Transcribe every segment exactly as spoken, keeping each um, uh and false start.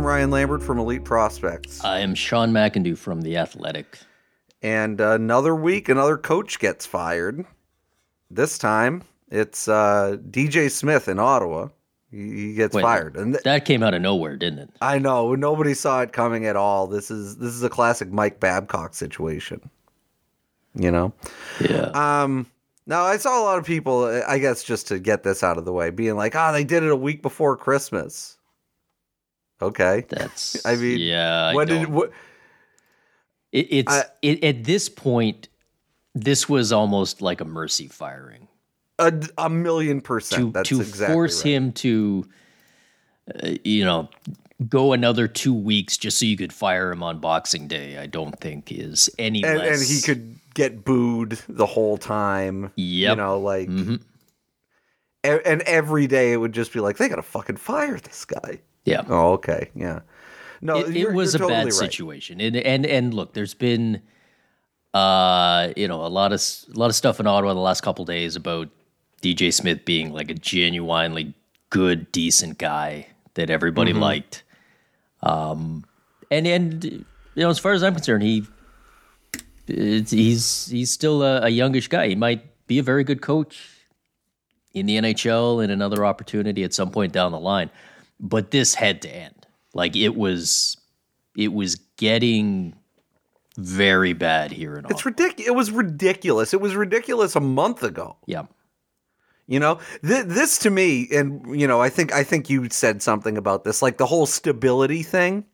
I'm Ryan Lambert from Elite Prospects. I am Sean McIndoe from The Athletic. And uh, another week, another coach gets fired. This time, it's uh, D J Smith in Ottawa. He, he gets Wait, fired. And th- that came out of nowhere, didn't it? I know. Nobody saw it coming at all. This is this is a classic Mike Babcock situation. You know? Yeah. Um. Now, I saw a lot of people, I guess just to get this out of the way, being like, oh, they did it a week before Christmas. Okay. That's, I mean, yeah. I when don't, did what? it, it's I, it, at this point, this was almost like a mercy firing. A, a million percent. To, That's to exactly force right. him to, uh, you know, go another two weeks just so you could fire him on Boxing Day, I don't think is any and, less. and he could get booed the whole time. Yep. You know, like, mm-hmm. e- and every day it would just be like, they gotta fucking fire this guy. Yeah. Oh, okay. Yeah. No, it, you're, it was you're a totally bad right. situation, and and and look, there's been, uh, you know, a lot of a lot of stuff in Ottawa the last couple days about D J Smith being like a genuinely good, decent guy that everybody Mm-hmm. liked. Um, and and you know, as far as I'm concerned, he it's, he's he's still a, a youngish guy. He might be a very good coach in the N H L and another opportunity at some point down the line. But this had to end. Like it was, it was getting very bad here in Ottawa. It's ridiculous. It was ridiculous. It was ridiculous a month ago. Yeah. You know, Th- this to me, and you know, I think I think you said something about this, like the whole stability thing.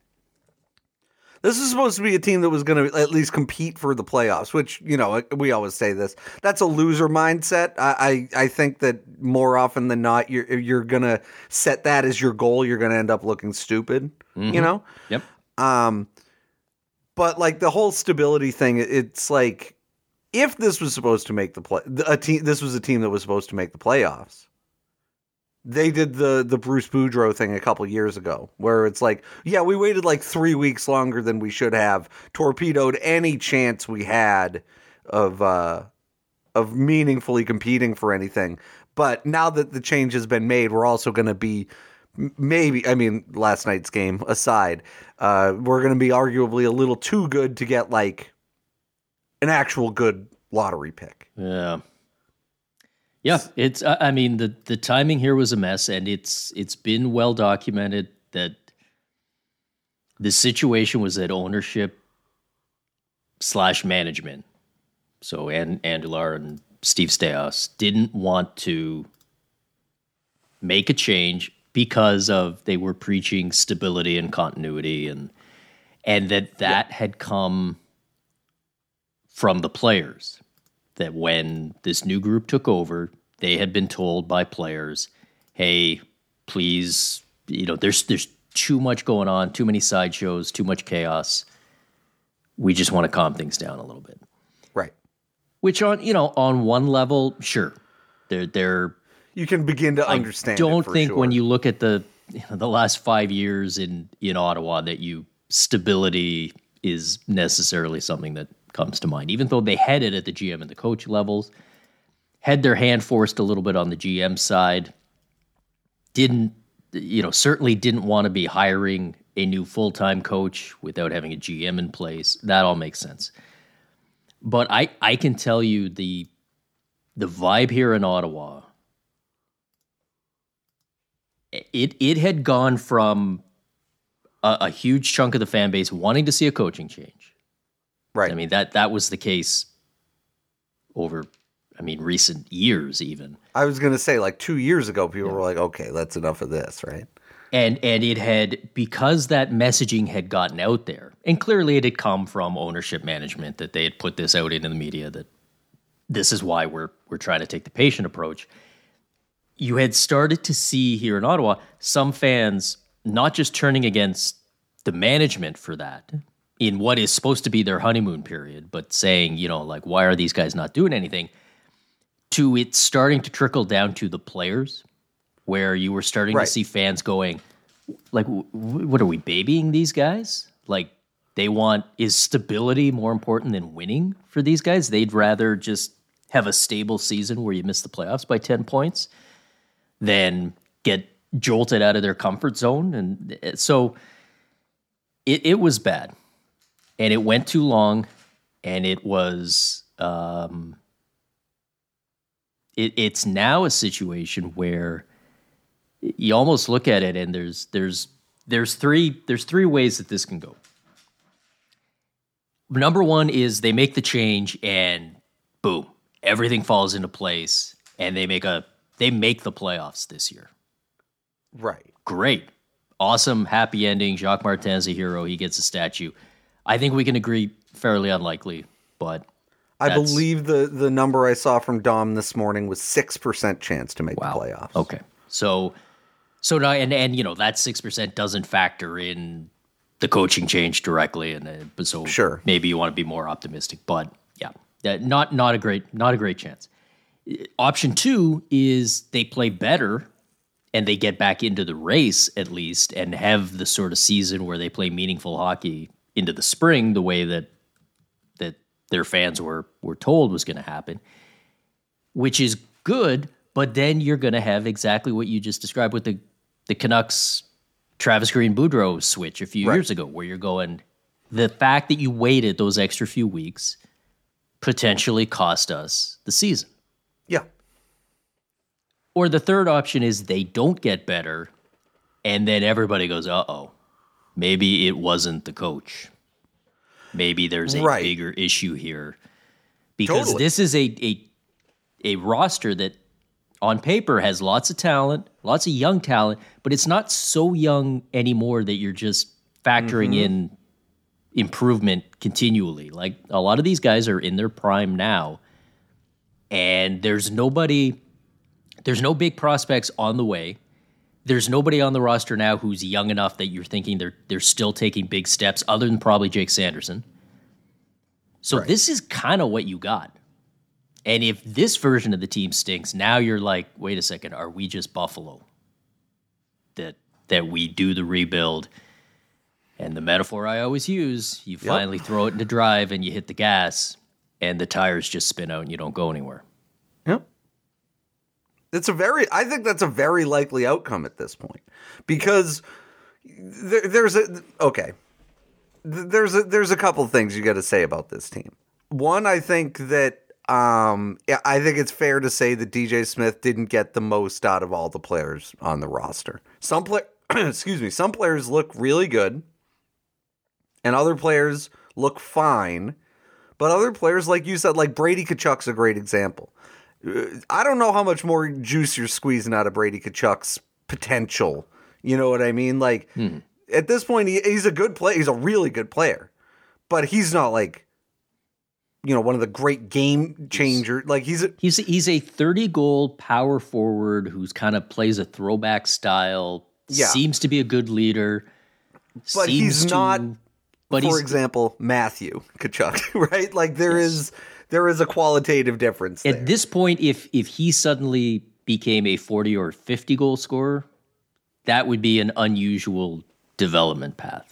This is supposed to be a team that was going to at least compete for the playoffs, which, you know, we always say this. That's a loser mindset. I I, I think that more often than not, you're you're going to set that as your goal. You're going to end up looking stupid. Mm-hmm. You know. Yep. Um, but like the whole stability thing, it's like, if this was supposed to make the play, a team, this was a team that was supposed to make the playoffs. They did the the Bruce Boudreau thing a couple years ago, where it's like, yeah, we waited like three weeks longer than we should have, torpedoed any chance we had of uh, of meaningfully competing for anything. But now that the change has been made, we're also going to be maybe, I mean, last night's game aside, uh, we're going to be arguably a little too good to get like an actual good lottery pick. Yeah. Yeah, it's. I mean, the, the timing here was a mess, and it's it's been well documented that the situation was that ownership slash management, so and Andular and Steve Staios didn't want to make a change because of they were preaching stability and continuity, and and that that yeah. had come from the players. That when this new group took over, they had been told by players, hey, please, you know, there's there's too much going on, too many sideshows, too much chaos. We just want to calm things down a little bit. Right. Which on, you know, on one level, sure. They're they're you can begin to understand. I don't it for think sure. when you look at the you know, the last five years in, in Ottawa that you stability is necessarily something that comes to mind, even though they had it at the G M and the coach levels, had their hand forced a little bit on the G M side, didn't, you know, certainly didn't want to be hiring a new full-time coach without having a G M in place. That all makes sense. But I, I can tell you the, the vibe here in Ottawa, it, it had gone from a, a huge chunk of the fan base wanting to see a coaching change. Right. I mean, that that was the case over, I mean, recent years even. I was going to say, like, two years ago, people yeah. were like, okay, that's enough of this, right? And and it had, because that messaging had gotten out there, and clearly it had come from ownership management, that they had put this out into the media, that this is why we're we're trying to take the patient approach. You had started to see here in Ottawa some fans not just turning against the management for that, in what is supposed to be their honeymoon period, but saying, you know, like, why are these guys not doing anything? To it starting to trickle down to the players, where you were starting right. to see fans going, like, w- what are we, babying these guys? Like, they want, is stability more important than winning for these guys? They'd rather just have a stable season where you miss the playoffs by ten points than get jolted out of their comfort zone. And so it, it was bad, and it went too long, and it was um, it, it's now a situation where you almost look at it, and there's there's there's three there's three ways that this can go. Number one is they make the change, and boom, everything falls into place, and they make a they make the playoffs this year. Right. Great. Awesome, happy ending. Jacques Martin's a hero. He gets a statue. I think we can agree fairly unlikely, but I believe the, the number I saw from Dom this morning was six percent chance to make wow. the playoffs. Okay. So, so now, and, and, you know, that six percent doesn't factor in the coaching change directly. And uh, so sure. maybe you want to be more optimistic, but yeah, uh, not, not a great, not a great chance. Option two is they play better and they get back into the race at least and have the sort of season where they play meaningful hockey into the spring the way that that their fans were were told was going to happen, which is good, but then you're going to have exactly what you just described with the, the Canucks Travis Green-Boudreau switch a few right. years ago, where you're going, the fact that you waited those extra few weeks potentially cost us the season. Yeah. Or the third option is they don't get better, and then everybody goes, uh-oh, maybe it wasn't the coach. Maybe there's a right. bigger issue here. Because totally. this is a, a a roster that on paper has lots of talent, lots of young talent, but it's not so young anymore that you're just factoring mm-hmm. in improvement continually. Like, a lot of these guys are in their prime now, and there's nobody... There's no big prospects on the way. There's nobody on the roster now who's young enough that you're thinking they're they're still taking big steps, other than probably Jake Sanderson. So right. this is kind of what you got. And if this version of the team stinks, now you're like, wait a second, are we just Buffalo? That that we do the rebuild, and the metaphor I always use, you finally yep. throw it into drive and you hit the gas, and the tires just spin out and you don't go anywhere. Yep. It's a very, I think that's a very likely outcome at this point, because there, there's a, okay, there's a, there's a couple things you got to say about this team. One, I think that, um, I think it's fair to say that D J Smith didn't get the most out of all the players on the roster. Some play, excuse me, some players look really good, and other players look fine, but other players, like you said, like Brady Tkachuk's a great example. I don't know how much more juice you're squeezing out of Brady Tkachuk's potential. You know what I mean? Like, hmm. at this point, he, he's a good player. He's a really good player. But he's not, like, you know, one of the great game changer. Like, he's a, he's a, he's a thirty-goal power forward who's kind of plays a throwback style, yeah. seems to be a good leader. But he's to, not, but for he's, example, Matthew Tkachuk, right? Like, there yes. is... There is a qualitative difference there. At this point, if if he suddenly became a forty or fifty goal scorer, that would be an unusual development path.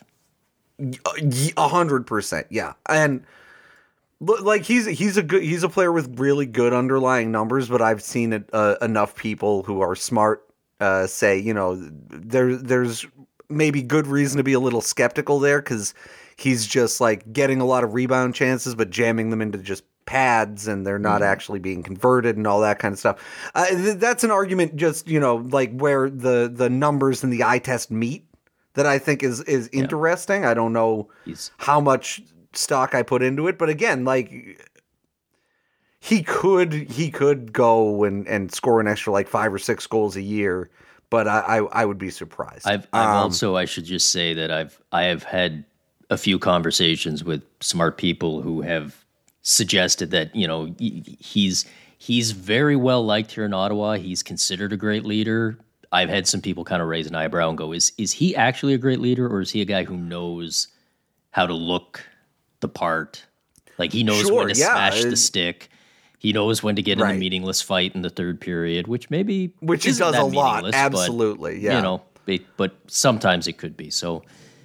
A hundred percent, yeah. And like he's he's a good he's a player with really good underlying numbers, but I've seen it, uh, enough people who are smart uh, say, you know, there there's maybe good reason to be a little skeptical there, because he's just like getting a lot of rebound chances, but jamming them into just pads, and they're not mm-hmm. actually being converted and all that kind of stuff. Uh, th- that's an argument just, you know, like where the, the numbers and the eye test meet that I think is, is yeah. interesting. I don't know He's... how much stock I put into it, but again, like he could, he could go and, and score an extra like five or six goals a year, but I, I, I would be surprised. I've, I've um, also, I should just say that I've, I have had a few conversations with smart people who have suggested that, you know, he's he's very well liked here in Ottawa. He's considered a great leader. I've had some people kind of raise an eyebrow and go, is is he actually a great leader, or is he a guy who knows how to look the part? Like, he knows sure, when to yeah. smash the stick. He knows when to get right. in a meaningless fight in the third period, which maybe which he does a lot. Absolutely, but, yeah. You know, it, but sometimes it could be. So,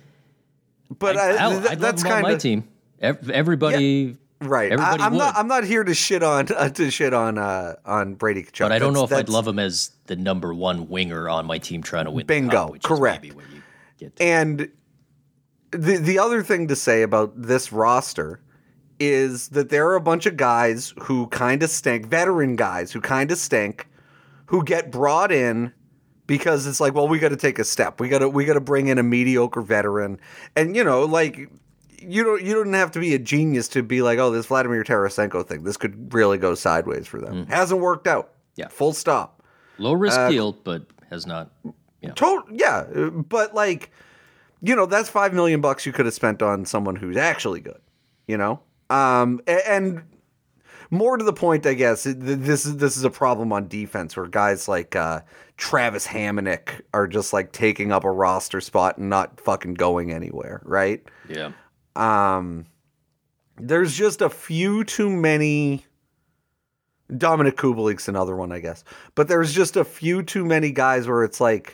but I, I, I, th- I'd that's love him on kind my team. Everybody. Yeah. Right, I, I'm would. not. I'm not here to shit on uh, to shit on uh, on Brady Tkachuk. But I don't that's, know if that's, I'd love him as the number one winger on my team trying to win. Bingo, the cup, which correct. Is maybe where you get to. And the the other thing to say about this roster is that there are a bunch of guys who kind of stink, veteran guys who kind of stink, who get brought in because it's like, well, we got to take a step. We got to we got to bring in a mediocre veteran, and you know, like you don't you don't have to be a genius to be like, oh, this Vladimir Tarasenko thing, this could really go sideways for them. Mm. Hasn't worked out. Yeah, full stop. Low risk uh, deal, but has not. Yeah, to- yeah, but like, you know, that's five million bucks you could have spent on someone who's actually good. You know. Um, and more to the point, I guess, this is this is a problem on defense where guys like uh, Travis Hamonic are just like taking up a roster spot and not fucking going anywhere, right? Yeah. Um, there's just a few too many. Dominic Kubalik's another one, I guess, but there's just a few too many guys where it's like,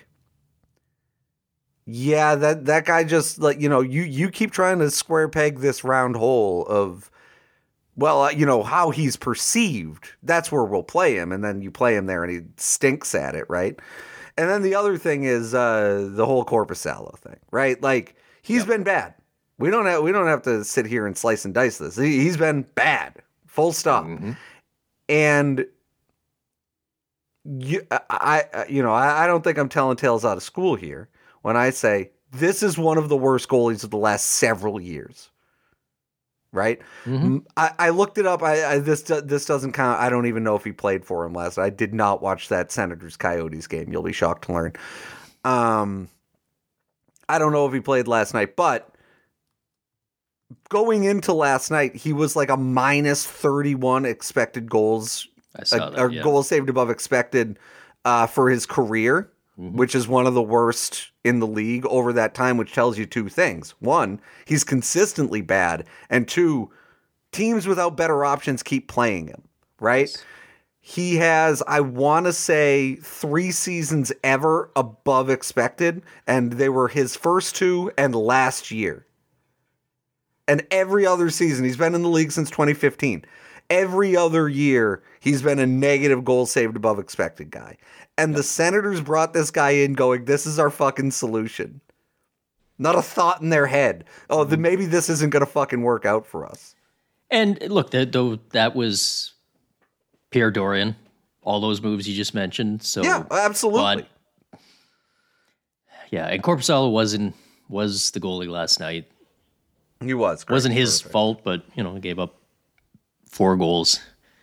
yeah, that, that guy just like, you know, you, you keep trying to square peg this round hole of, well, uh, you know, how he's perceived. That's where we'll play him. And then you play him there and he stinks at it. Right. And then the other thing is uh, the whole Korpisalo thing, right? Like he's yep. been bad. We don't have, we don't have to sit here and slice and dice this. He, he's been bad, full stop. Mm-hmm. And you, I, I, you know, I, I don't think I'm telling tales out of school here when I say this is one of the worst goalies of the last several years, right? Mm-hmm. I, I looked it up. I, I this this doesn't count. I don't even know if he played for him last. I did not watch that Senators Coyotes game. You'll be shocked to learn. Um, I don't know if he played last night, but going into last night, he was like a minus thirty-one expected goals, I saw that, or yeah. goals saved above expected uh, for his career. Mm-hmm. Which is one of the worst in the league over that time, which tells you two things. One, he's consistently bad. And two, teams without better options keep playing him, right? Yes. He has, I want to say, three seasons ever above expected, and they were his first two and last year. And every other season, he's been in the league since twenty fifteen. Every other year, he's been a negative goal saved above expected guy. And yep. the Senators brought this guy in going, this is our fucking solution. Not a thought in their head. Oh, then maybe this isn't going to fucking work out for us. And look, that, though, that was Pierre Dorion, all those moves you just mentioned. So yeah, absolutely. But, yeah, and Korpisalo wasn't was the goalie last night. He was. It wasn't his perfect. fault, but, you know, he gave up four goals.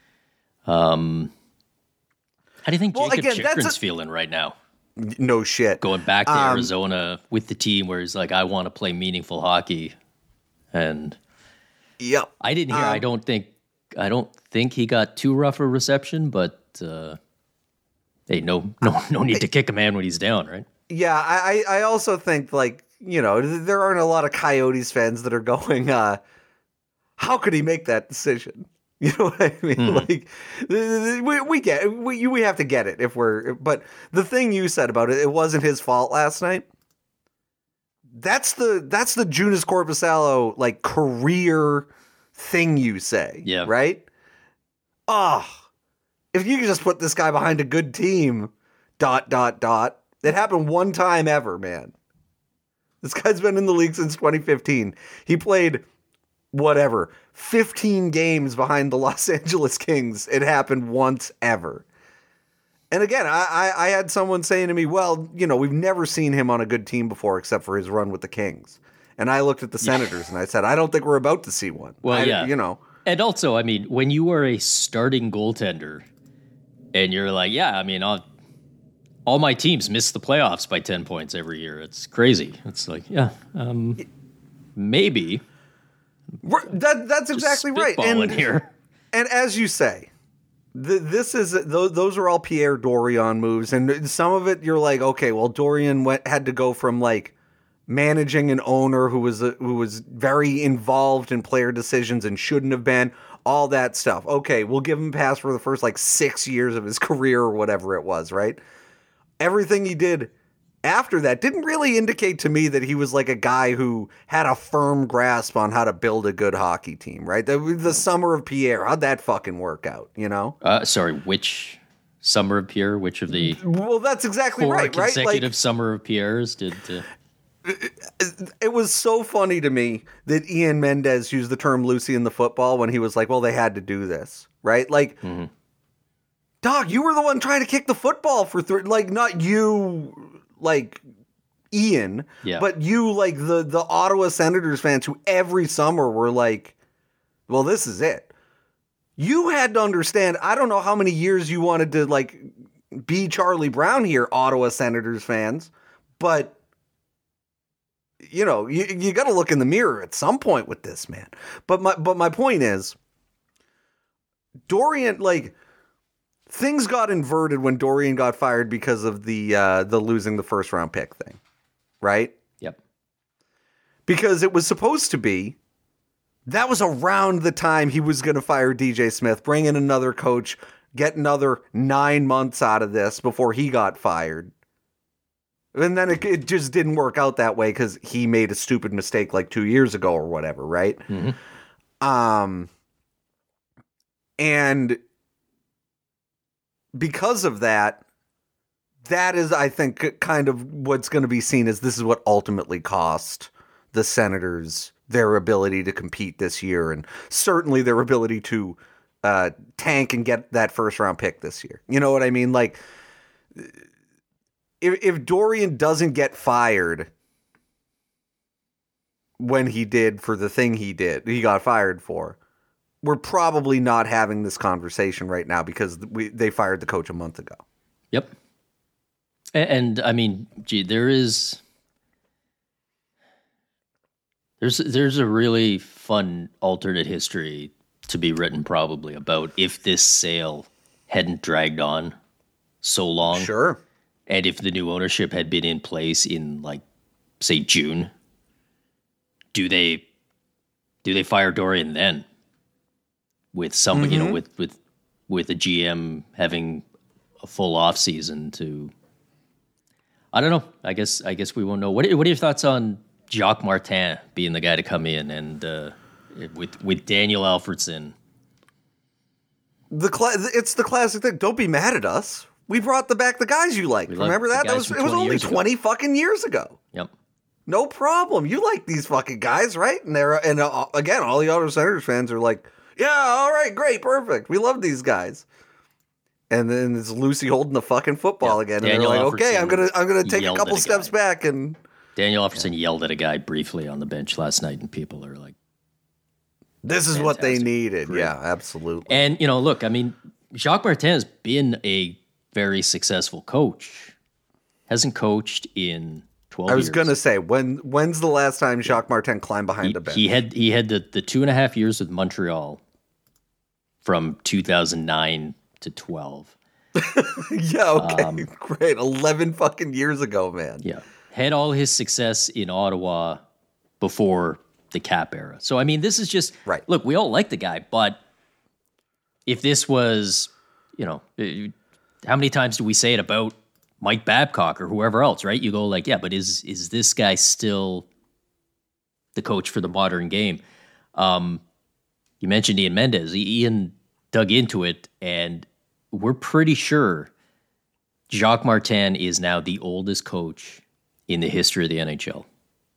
Um, how do you think well, Jacob again, Chychrun's a, feeling right now? No shit. Going back to um, Arizona with the team where he's like, I want to play meaningful hockey. And yep. I didn't hear, um, I don't think, I don't think he got too rough a reception, but uh, hey, no, no, no need to kick a man when he's down, right? Yeah. I, I also think like, you know, there aren't a lot of Coyotes fans that are going, uh, how could he make that decision? You know what I mean? Mm. Like we we get we we have to get it if we're. But the thing you said about it, it wasn't his fault last night. That's the that's the Joonas Korpisalo like career thing you say. Yeah. Right. Oh, if you could just put this guy behind a good team. Dot dot dot. It happened one time ever, man. This guy's been in the league since twenty fifteen. He played. Whatever, fifteen games behind the Los Angeles Kings. It happened once ever. And again, I, I, I had someone saying to me, well, you know, we've never seen him on a good team before except for his run with the Kings. And I looked at the Senators and I said, I don't think we're about to see one. Well, I, yeah. You know. And also, I mean, when you are a starting goaltender and you're like, yeah, I mean, I'll, all my teams miss the playoffs by ten points every year. It's crazy. It's like, yeah, um, maybe. That that's exactly right. And here. And as you say, th- this is th- those are all Pierre Dorion moves, and some of it you're like, okay, well, Dorion went had to go from like managing an owner who was a, who was very involved in player decisions and shouldn't have been, all that stuff. Okay, we'll give him a pass for the first like six years of his career or whatever it was, right? Everything he did after that didn't really indicate to me that he was like a guy who had a firm grasp on how to build a good hockey team, right? The, the summer of Pierre, how'd that fucking work out, you know? Uh, sorry, which summer of Pierre? Which of the well, that's exactly four right, right? consecutive like, summer of Pierre's did? Uh... it was so funny to me that Ian Mendez used the term Lucy in the football when he was like, well, they had to do this, right? Like, mm-hmm. Dog, you were the one trying to kick the football for three, like, not you, like, Ian, yeah. but you, like, the, the Ottawa Senators fans who every summer were like, well, this is it. You had to understand, I don't know how many years you wanted to, like, be Charlie Brown here, Ottawa Senators fans, but, you know, you, you got to look in the mirror at some point with this, man. But my, but my point is, Dorian, like, things got inverted when Dorian got fired because of the uh, the losing the first round pick thing, right? Yep. Because it was supposed to be, that was around the time he was going to fire D J Smith, bring in another coach, get another nine months out of this before he got fired. And then it, it just didn't work out that way because he made a stupid mistake like two years ago or whatever, right? Mm-hmm. Um, and because of that, that is, I think, kind of what's going to be seen as this is what ultimately cost the Senators their ability to compete this year, and certainly their ability to uh, tank and get that first round pick this year. You know what I mean? Like, if, if Dorian doesn't get fired when he did for the thing he did, he got fired for, we're probably not having this conversation right now because we they fired the coach a month ago. Yep. And, and I mean, gee, there is there's there's a really fun alternate history to be written probably about if this sale hadn't dragged on so long. Sure. And if the new ownership had been in place in, like, say June, do they do they fire Dorian then? With somebody, mm-hmm. you know, with, with with a G M having a full off season to, I don't know. I guess I guess we won't know. What are, what are your thoughts on Jacques Martin being the guy to come in and uh, with with Daniel Alfredsson? The cla- it's the classic thing. Don't be mad at us. We brought the back the guys you like. Remember that? That was it was only twenty fucking years ago. Yep. No problem. You like these fucking guys, right? And they're and uh, again, all the Ottawa Senators fans are like, yeah, all right, great, perfect. We love these guys. And then it's Lucy holding the fucking football yeah. again. And Daniel they're like, okay, I'm gonna I'm gonna take a couple a steps guy. back. And Daniel Alfredsson yeah. yelled at a guy briefly on the bench last night, and people are like, this is fantastic. What they needed. Great. Yeah, absolutely. And, you know, look, I mean, Jacques Martin has been a very successful coach. Hasn't coached in twelve years. I was going to say, when when's the last time Jacques yeah. Martin climbed behind he, a bench? He had he had the, the two and a half years with Montreal from two thousand nine to twelve. yeah, okay, um, great. eleven fucking years ago, man. Yeah. Had all his success in Ottawa before the cap era. So, I mean, this is just, right. Look, we all like the guy, but if this was, you know, how many times do we say it about Mike Babcock or whoever else, right? You go like, yeah, but is is this guy still the coach for the modern game? Um, you mentioned Ian Mendez. Ian dug into it, and we're pretty sure Jacques Martin is now the oldest coach in the history of the N H L.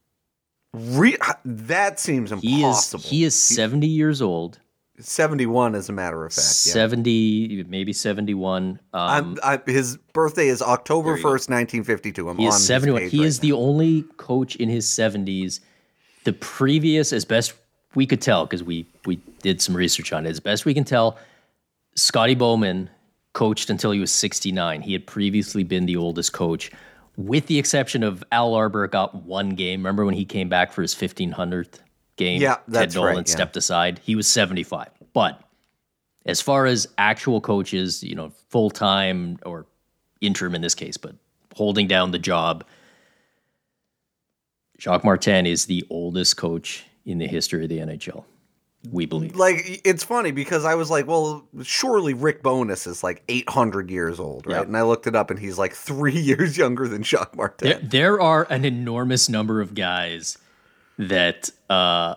Re- that seems impossible. He is, he is seventy years old. seventy-one, as a matter of fact. Yeah. seventy, maybe seventy-one. Um, I, his birthday is October first, nineteen fifty-two. I'm he on is seventy-one. His he page is right the now. only coach in his seventies. The previous, as best we could tell, because we, we did some research on it, as best we can tell, Scotty Bowman coached until he was sixty-nine. He had previously been the oldest coach, with the exception of Al Arbour got one game. Remember when he came back for his fifteen hundredth game? Yeah, that's Ted Nolan right, yeah. stepped aside. He was seventy-five. But as far as actual coaches, you know, full-time or interim in this case, but holding down the job, Jacques Martin is the oldest coach in the history of the N H L, we believe. Like, it's funny because I was like, well, surely Rick Bowness is like eight hundred years old, right? Yep. And I looked it up and he's like three years younger than Jacques Martin. There, there are an enormous number of guys that, uh,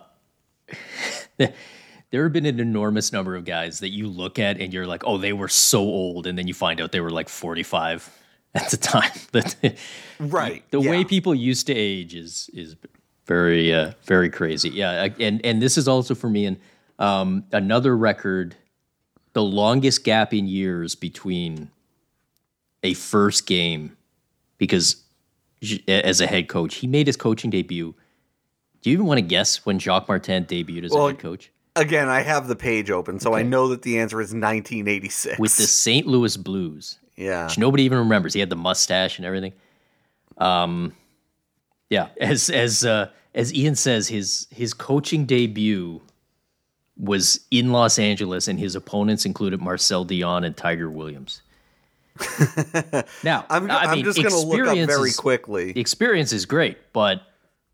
there have been an enormous number of guys that you look at and you're like, oh, they were so old. And then you find out they were like forty-five at the time. Right. The yeah. way people used to age is is very uh, very crazy. Yeah, and and this is also for me and um, another record, the longest gap in years between a first game, because as a head coach, he made his coaching debut. Do you even want to guess when Jacques Martin debuted as well, a head coach? Again, I have the page open, so okay. I know that the answer is nineteen eighty-six. With the Saint Louis Blues. Yeah. Which nobody even remembers. He had the mustache and everything. Um, yeah, as as uh, as Ian says, his his coaching debut was in Los Angeles, and his opponents included Marcel Dion and Tiger Williams. Now, I'm, I I'm mean, just going to look up very is, quickly. The experience is great, but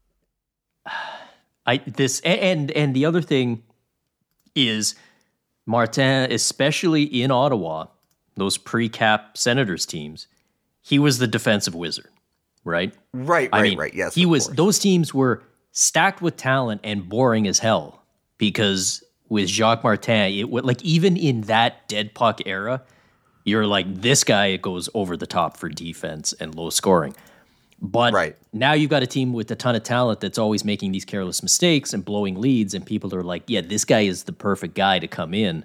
I this and and the other thing is Martin, especially in Ottawa, those pre-cap Senators teams, he was the defensive wizard, right? Right, I right, mean, right. Yes, he was. course. Those teams were stacked with talent and boring as hell because with Jacques Martin, it would like even in that dead puck era, you're like, this guy goes over the top for defense and low scoring. But right. now you've got a team with a ton of talent that's always making these careless mistakes and blowing leads, and people are like, yeah, this guy is the perfect guy to come in.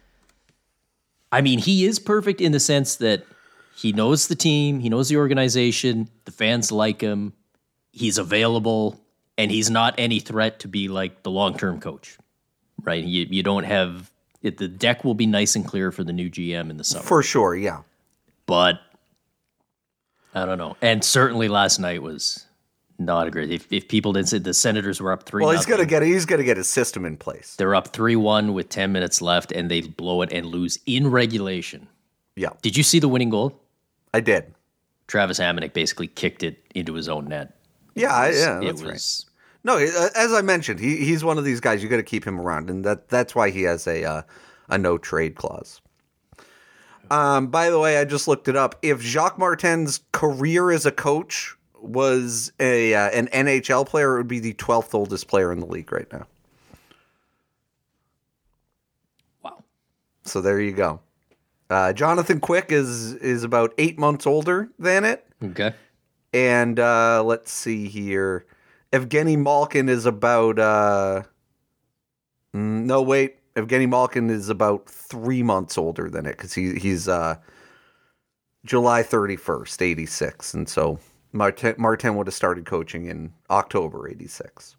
I mean, he is perfect in the sense that he knows the team, he knows the organization, the fans like him, he's available, and he's not any threat to be like the long-term coach, right? You, you don't have it, the deck will be nice and clear for the new G M in the summer. For sure, yeah. But I don't know. And certainly last night was not a great. If, if people didn't say the Senators were up three, well, he's gonna get he's gonna get his system in place. They're up three one with ten minutes left, and they blow it and lose in regulation. Yeah. Did you see the winning goal? I did. Travis Hamonic basically kicked it into his own net. Yeah, was, yeah, that's it was, right. No, as I mentioned, he he's one of these guys you got to keep him around, and that that's why he has a uh, a no trade clause. Um, by the way, I just looked it up. If Jacques Martin's career as a coach was a uh, an N H L player, it would be the twelfth oldest player in the league right now. Wow. So there you go. Uh, Jonathan Quick is is about eight months older than it. Okay. And uh, let's see here. Evgeny Malkin is about... Uh, no, wait. Evgeny Malkin is about three months older than it because he, he's uh, July thirty-first, eighty-six. And so Martin, Martin would have started coaching in October, eighty-six.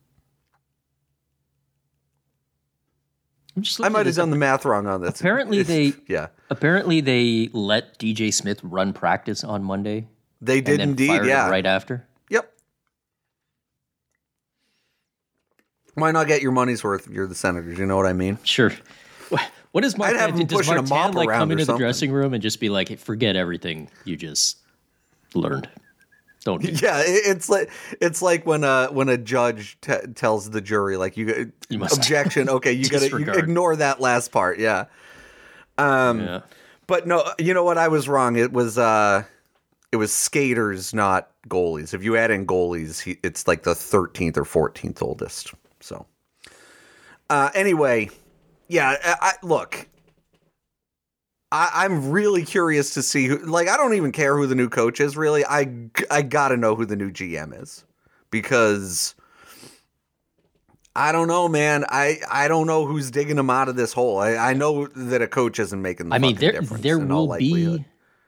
I might have done the math wrong on this. Apparently they yeah. Apparently they let D J Smith run practice on Monday. They did and then indeed, fired yeah. him right after. Yep. Why not get your money's worth if you're the Senators? You know what I mean? Sure. What is Martin? I'd have him does pushing Martin a mop like around come or into the something. dressing room and just be like, hey, forget everything you just learned? Don't do Yeah, it- it's like it's like when a when a judge t- tells the jury like you, You must objection. Okay, you got to disregard. ignore that last part. Yeah. Um, Yeah. but no, you know what? I was wrong. It was uh, it was skaters, not goalies. If you add in goalies, he, it's like the thirteenth or fourteenth oldest. So, uh, anyway, yeah. I, I, look, I, I'm really curious to see who. Like, I don't even care who the new coach is. Really, I I gotta know who the new G M is because I don't know, man. I, I don't know who's digging him out of this hole. I, I know that a coach isn't making the I mean, fucking there difference there in all will be likelihood.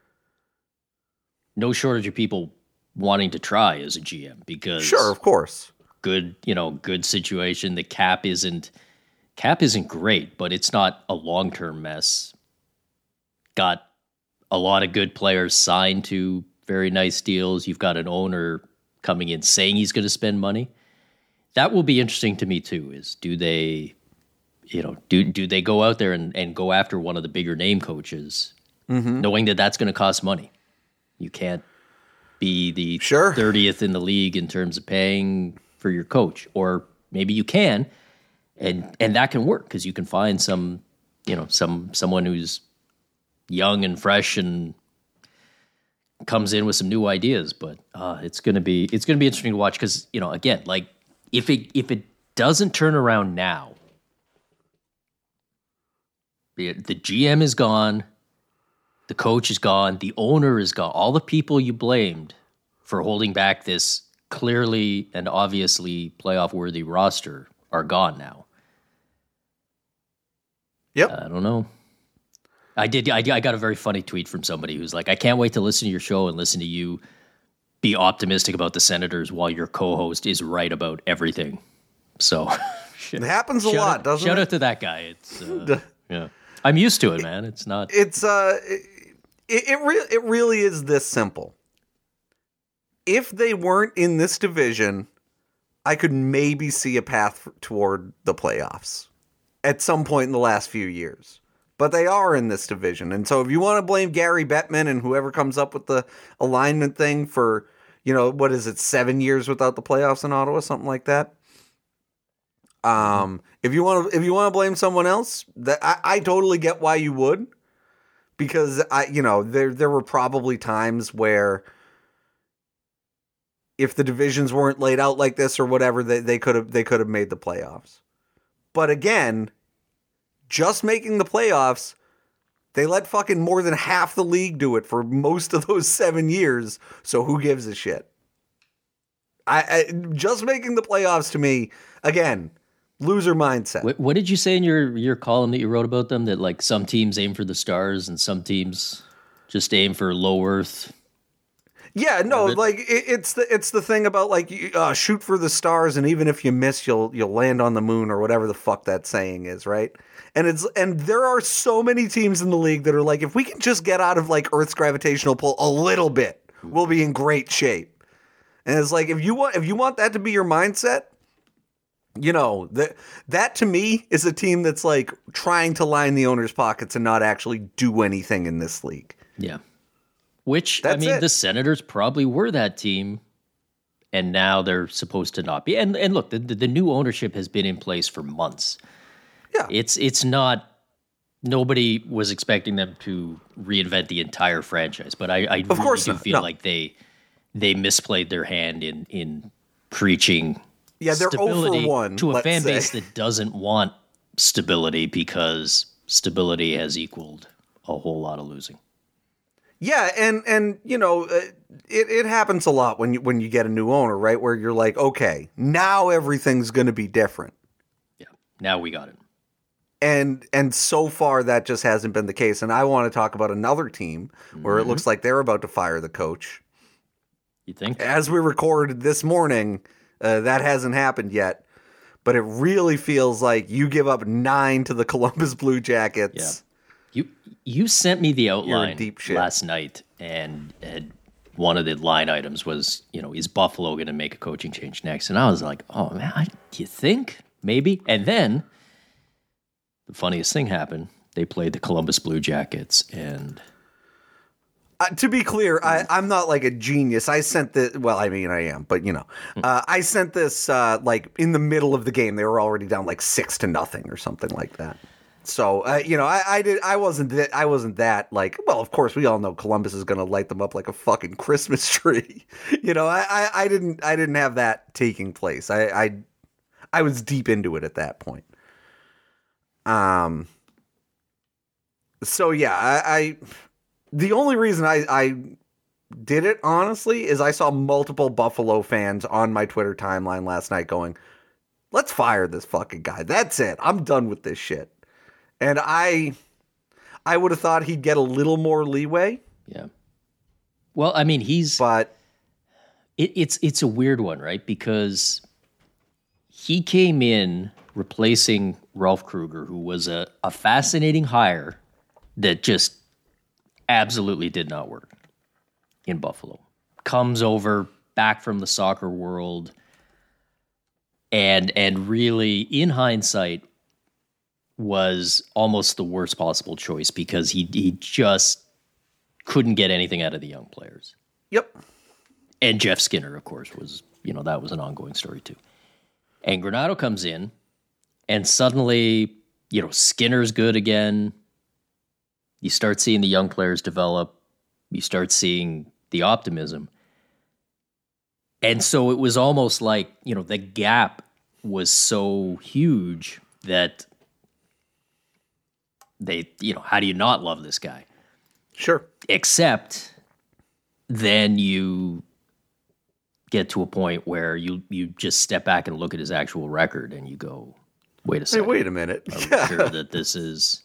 no shortage of people wanting to try as a G M because Sure, of course. good, you know, good situation. The cap isn't cap isn't great, but it's not a long term mess. Got a lot of good players signed to very nice deals. You've got an owner coming in saying he's going to spend money. That will be interesting to me too. Is do they, you know, do do they go out there and, and go after one of the bigger name coaches, Mm-hmm. knowing that that's going to cost money? You can't be the Sure. thirtieth in the league in terms of paying for your coach, or maybe you can, and and that can work because you can find some, you know, some someone who's young and fresh and comes in with some new ideas. But uh, it's gonna be it's gonna be interesting to watch because, you know, again, like if it if it doesn't turn around now, the, the G M is gone, The coach is gone. The owner is gone. All the people you blamed for holding back this clearly and obviously playoff-worthy roster are gone now. Yep. I don't know. I did. I, I got a very funny tweet from somebody who's like, I can't wait to listen to your show and listen to you be optimistic about the Senators while your co-host is right about everything. So it happens a shout lot, out, doesn't shout it? Shout out to that guy. It's uh, yeah. I'm used to it, man. It's not. It's uh, it it, re- it really is this simple. If they weren't in this division, I could maybe see a path toward the playoffs at some point in the last few years. But they are in this division. And so if you want to blame Gary Bettman and whoever comes up with the alignment thing for, you know, what is it, seven years without the playoffs in Ottawa, something like that. Um, if you want to, if you want to blame someone else, that I, I totally get why you would, because I, you know, there there were probably times where if the divisions weren't laid out like this or whatever, they they could have they could have made the playoffs. But again, just making the playoffs, they let fucking more than half the league do it for most of those seven years. So who gives a shit? I, I just making the playoffs to me, again, loser mindset. What, what did you say in your, your column that you wrote about them? That like some teams aim for the stars and some teams just aim for low earth. Yeah, no, like it, it's the it's the thing about like uh, shoot for the stars, and even if you miss, you'll you'll land on the moon or whatever the fuck that saying is, right? And it's and there are so many teams in the league that are like, if we can just get out of like Earth's gravitational pull a little bit, we'll be in great shape. And it's like if you want if you want that to be your mindset, you know, that that to me is a team that's like trying to line the owner's pockets and not actually do anything in this league. Yeah. Which, That's I mean, it. the Senators probably were that team, and now they're supposed to not be. And and look, the, the, the new ownership has been in place for months. Yeah. It's it's not, nobody was expecting them to reinvent the entire franchise, but I, I Of really course do not. feel No. like they they misplayed their hand in, in preaching Yeah, they're oh for stability one, to a let's fan say. base that doesn't want stability because stability has equaled a whole lot of losing. Yeah, and and you know, uh, it it happens a lot when you when you get a new owner, right? Where you're like, okay, now everything's going to be different. Yeah, now we got it. And and so far that just hasn't been the case. And I want to talk about another team where it looks like they're about to fire the coach. You think? As we recorded this morning, uh, that hasn't happened yet. But it really feels like you give up nine to the Columbus Blue Jackets. Yeah. You you sent me the outline deep shit. last night, and, and one of the line items was, you know, is Buffalo going to make a coaching change next? And I was like, oh man, I, do you think maybe? And then the funniest thing happened. They played the Columbus Blue Jackets, and Uh, to be clear, I, I'm not like a genius. I sent this. Well, I mean, I am, but you know, uh, I sent this uh, like in the middle of the game. They were already down like six to nothing or something like that. So uh, you know, I, I did. I wasn't. That, I wasn't that like. Well, of course, we all know Columbus is going to light them up like a fucking Christmas tree. you know, I, I, I didn't. I didn't have that taking place. I, I, I was deep into it at that point. Um. So yeah, I. I The only reason I, I did it, honestly, is I saw multiple Buffalo fans on my Twitter timeline last night going, let's fire this fucking guy. That's it. I'm done with this shit. And I I would have thought he'd get a little more leeway. yeah. Well, I mean, he's But it, it's it's a weird one, right? Because he came in replacing Ralph Kruger, who was a, a fascinating hire that just absolutely did not work in Buffalo. Comes over back from the soccer world, and and really, in hindsight, was almost the worst possible choice because he he just couldn't get anything out of the young players. Yep. And Jeff Skinner, of course, was, you know, that was an ongoing story too. And Granato comes in, and suddenly, you know, Skinner's good again. You start seeing the young players develop. You start seeing the optimism. And so it was almost like, you know, the gap was so huge that they, you know, how do you not love this guy? Sure. Except then you get to a point where you you just step back and look at his actual record and you go, wait a second. Hey, wait a minute. Are yeah. we sure that this is...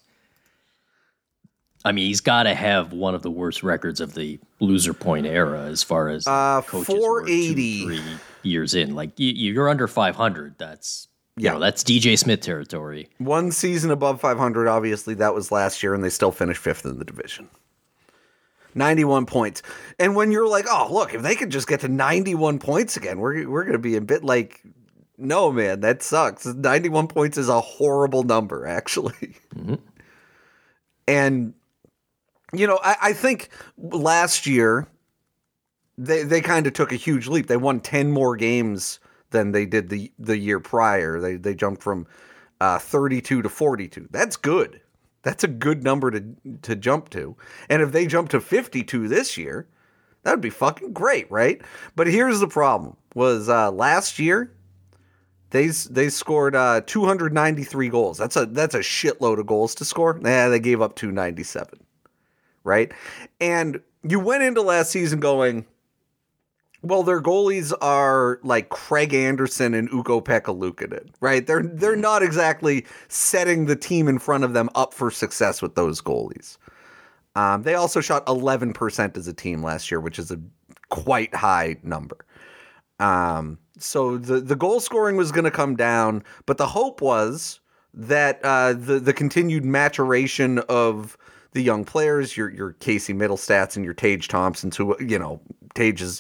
I mean, he's got to have one of the worst records of the loser point era as far as uh, coaches four eighty were two, three years in. Like, you, you're under five hundred. That's, you yeah. know, that's D J Smith territory. One season above five hundred, obviously, that was last year, and they still finished fifth in the division. ninety-one points. And when you're like, oh, look, if they could just get to ninety-one points again, we're, we're going to be a bit like, no, man, that sucks. ninety-one points is a horrible number, actually. Mm-hmm. And... You know, I, I think last year they they kind of took a huge leap. They won ten more games than they did the the year prior. They they jumped from uh, thirty-two to forty-two. That's good. That's a good number to to jump to. And if they jump to fifty-two this year, that would be fucking great, right? But here's the problem: was uh, last year they they scored uh, two hundred ninety-three goals. That's a that's a shitload of goals to score. Nah, they gave up two ninety-seven. Right? And you went into last season going, well, their goalies are like Craig Anderson and Ukko-Pekka Luukkonen, right? They're they're not exactly setting the team in front of them up for success with those goalies. Um, they also shot eleven percent as a team last year, which is a quite high number. Um, so the, the goal scoring was going to come down, but the hope was that uh, the, the continued maturation of the young players, your your Casey Middlestats and your Tage Thompsons, who, you know, Tage has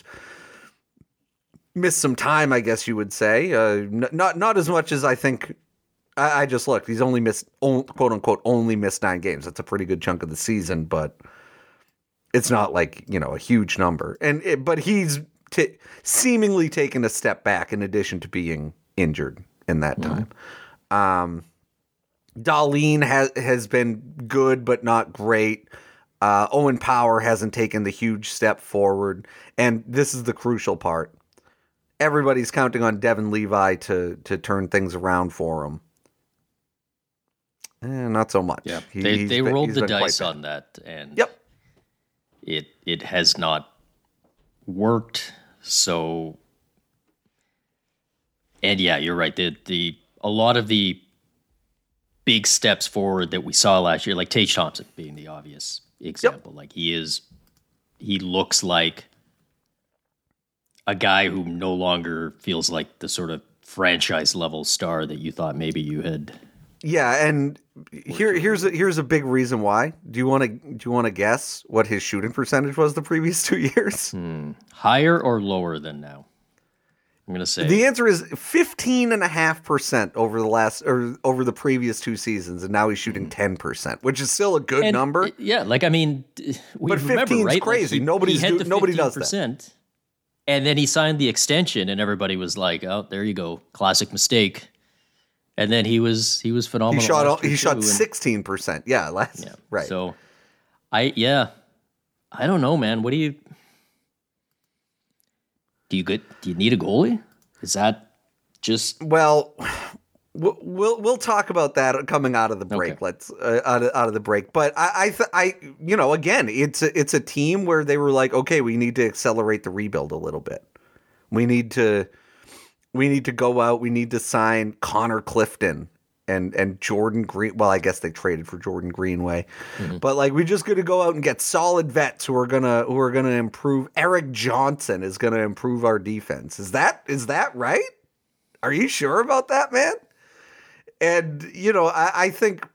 missed some time, I guess you would say. Uh, n- not not as much as I think. I, I just looked. He's only missed, quote unquote, only missed nine games. That's a pretty good chunk of the season, but it's not like, you know, a huge number. And it, but he's t- seemingly taken a step back in addition to being injured in that time. Mm-hmm. Um, Dahlin has has been good, but not great. Uh, Owen Power hasn't taken the huge step forward. And this is the crucial part. Everybody's counting on Devin Levi to to turn things around for him. Eh, not so much. Yeah, he, they, they been, rolled the dice on that, and yep. it it has not worked. So, and yeah, you're right. The the a lot of the big steps forward that we saw last year, like Tage Thompson being the obvious example. Yep. Like he is, he looks like a guy who no longer feels like the sort of franchise level star that you thought maybe you had. Yeah, and here here's a, here's a big reason why. Do you want to do you want to guess what his shooting percentage was the previous two years? Hmm. Higher or lower than now? I'm going to say the answer is fifteen and a half percent over the last or over the previous two seasons, and now he's shooting ten percent, which is still a good and, number. Yeah, like I mean, we but fifteen is right? crazy. Like he, Nobody's he do, nobody does that. And then he signed the extension, and everybody was like, "Oh, there you go, classic mistake." And then he was he was phenomenal. He shot he too, shot sixteen percent. Yeah, last yeah. right. So, I yeah, I don't know, man. What do you do? You good? Do you need a goalie? Is that just well? We'll we'll talk about that coming out of the break. Okay. Let's uh, out of out of the break. But I I, th- I you know again it's a, it's a team where they were like, okay, we need to accelerate the rebuild a little bit. We need to we need to go out. We need to sign Connor Clifton and and Jordan Green. Well, I guess they traded for Jordan Greenway, mm-hmm. but like we just got to go out and get solid vets who are gonna who are gonna improve. Eric Johnson is gonna improve our defense. Is that is that right? Are you sure about that, man? And, you know, I, I think,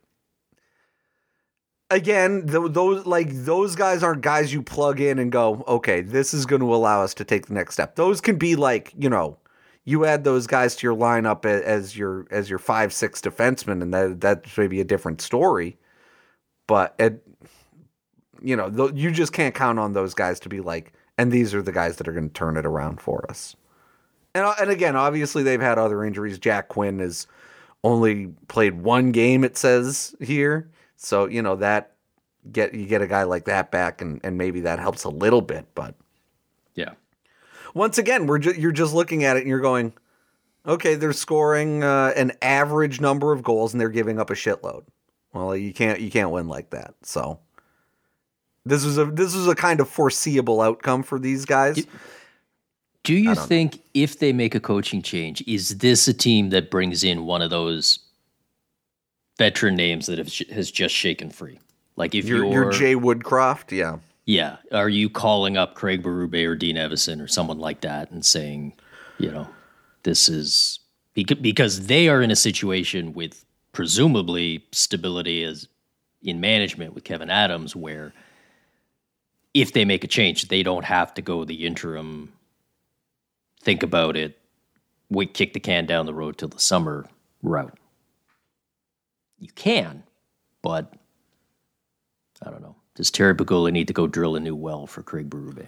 again, the, those like those guys aren't guys you plug in and go, okay, this is going to allow us to take the next step. Those can be like, you know, you add those guys to your lineup as, as your as your five, six defensemen, and that that's maybe a different story. But, it, you know, th- you just can't count on those guys to be like, and these are the guys that are going to turn it around for us. And, and again, obviously they've had other injuries. Jack Quinn is... only played one game, it says here. So, you know, that get you get a guy like that back and, and maybe that helps a little bit. But yeah, once again, we're ju- you're just looking at it and you're going, okay, they're scoring uh, an average number of goals and they're giving up a shitload. Well, you can't you can't win like that. So This was a this was a kind of foreseeable outcome for these guys. Do, do you think know. if they make a coaching change, is this a team that brings in one of those veteran names that have, has just shaken free? Like if you're, you're, you're Jay Woodcroft, yeah. Yeah. Are you calling up Craig Berube or Dean Evison or someone like that and saying, you know, this is because they are in a situation with presumably stability as in management with Kevin Adams, where if they make a change, they don't have to go the interim, think about it, we kick the can down the road till the summer route. You can, but I don't know. Does Terry Pegula need to go drill a new well for Craig Berube?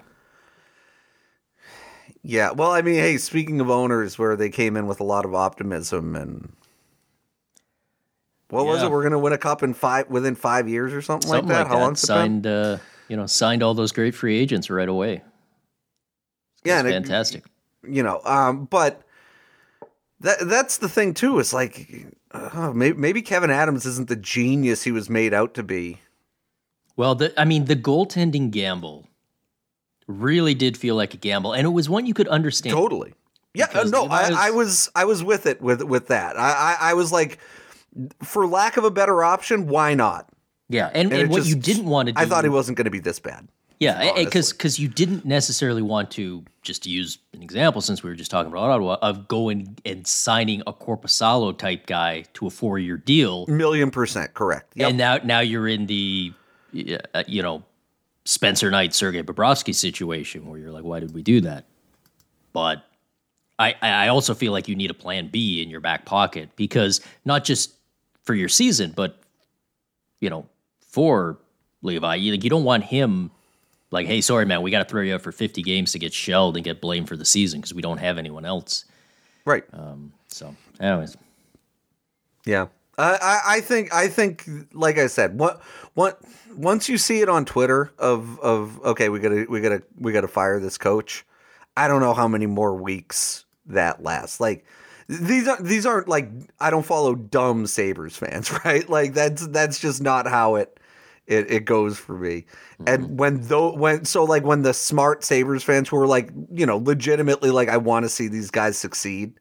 Yeah, well, I mean, hey, speaking of owners where they came in with a lot of optimism and what yeah. was it? We're going to win a cup in five within five years or something, something like that. Like How that. long's signed, it been? Uh, you know, signed all those great free agents right away. Yeah, and fantastic. It, you know, um, but that that's the thing too. It's like uh, maybe, maybe Kevin Adams isn't the genius he was made out to be. Well, the, I mean, the goaltending gamble really did feel like a gamble, and it was one you could understand. Totally. Yeah. Uh, no, I, was, I was I was with it with with that. I, I I was like, for lack of a better option, why not? Yeah, and, and, and what just, you didn't want to do... I thought he wasn't going to be this bad. Yeah, because because you didn't necessarily want to, just to use an example, since we were just talking about Ottawa, of going and signing a Korpisalo type guy to a four-year deal. Million percent correct. Yep. And now now you're in the, uh, you know, Spencer Knight, Sergei Bobrovsky situation where you're like, why did we do that? But I, I also feel like you need a plan B in your back pocket, because not just for your season, but, you know, for Levi, you, like, you don't want him like, hey, sorry, man, we got to throw you out for fifty games to get shelled and get blamed for the season because we don't have anyone else. Right. Um, so, anyways. Yeah. Uh, I, I think, I think, like I said, what, what, once you see it on Twitter of, of, okay, we gotta, we gotta, we gotta fire this coach. I don't know how many more weeks that lasts. Like, these are, these aren't like, I don't follow dumb Sabres fans, right? Like that's, that's just not how it, it, it goes for me. Mm-hmm. And when though, when, so like when the smart Sabres fans who are like, you know, legitimately like, I want to see these guys succeed.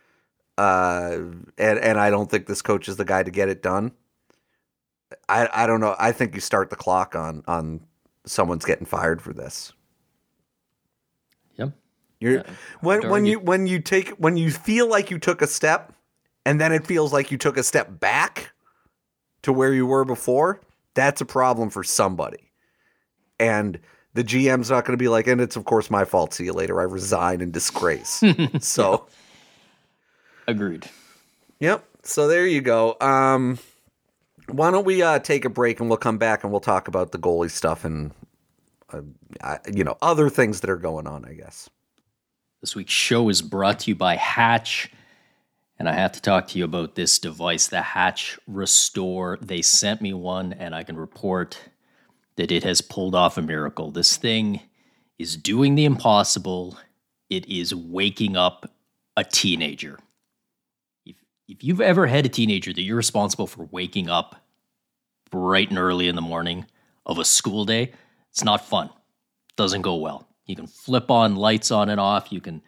Uh, and, and I don't think this coach is the guy to get it done. I, I don't know. I think you start the clock on, on someone's getting fired for this. Yep. You're yeah, when, when you, when you take, when you feel like you took a step and then it feels like you took a step back to where you were before, that's a problem for somebody. And the G M's not going to be like, and it's of course my fault. See you later. I resign in disgrace. So agreed. Yep. So there you go. Um, why don't we uh, take a break and we'll come back and we'll talk about the goalie stuff and, uh, I, you know, other things that are going on, I guess. This week's show is brought to you by Hatch, and I have to talk to you about this device, the Hatch Restore. They sent me one, and I can report that it has pulled off a miracle. This thing is doing the impossible. It is waking up a teenager. If, if you've ever had a teenager that you're responsible for waking up bright and early in the morning of a school day, it's not fun. It doesn't go well. You can flip on lights on and off. You can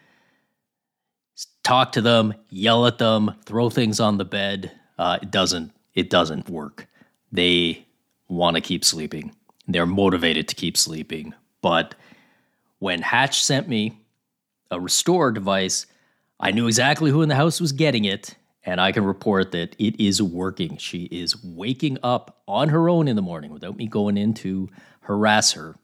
talk to them, yell at them, throw things on the bed. Uh, it doesn't. It doesn't work. They want to keep sleeping. They're motivated to keep sleeping. But when Hatch sent me a Restore device, I knew exactly who in the house was getting it, and I can report that it is working. She is waking up on her own in the morning without me going in to harass her.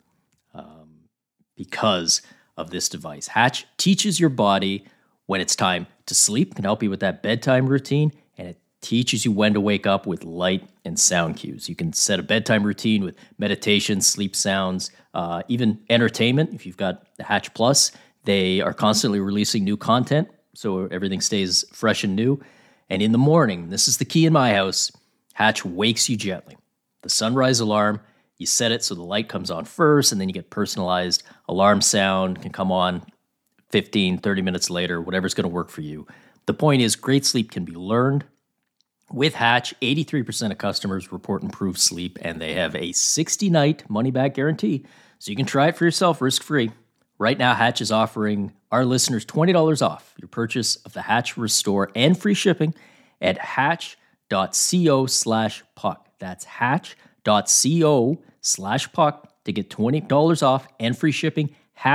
Because of this device. Hatch teaches your body when it's time to sleep, can help you with that bedtime routine, and it teaches you when to wake up with light and sound cues. You can set a bedtime routine with meditation, sleep sounds, uh, even entertainment. If you've got the Hatch Plus, they are constantly releasing new content, so everything stays fresh and new. And in the morning, this is the key in my house, Hatch wakes you gently. The sunrise alarm, you set it so the light comes on first, and then you get personalized alarm sound, can come on fifteen, thirty minutes later, whatever's going to work for you. The point is, great sleep can be learned With Hatch, eighty-three percent of customers report improved sleep, and they have a sixty-night money-back guarantee, so you can try it for yourself risk-free. Right now, Hatch is offering our listeners twenty dollars off your purchase of the Hatch Restore and free shipping at hatch.co slash puck. That's hatch.co slash puck to get twenty dollars off and free shipping.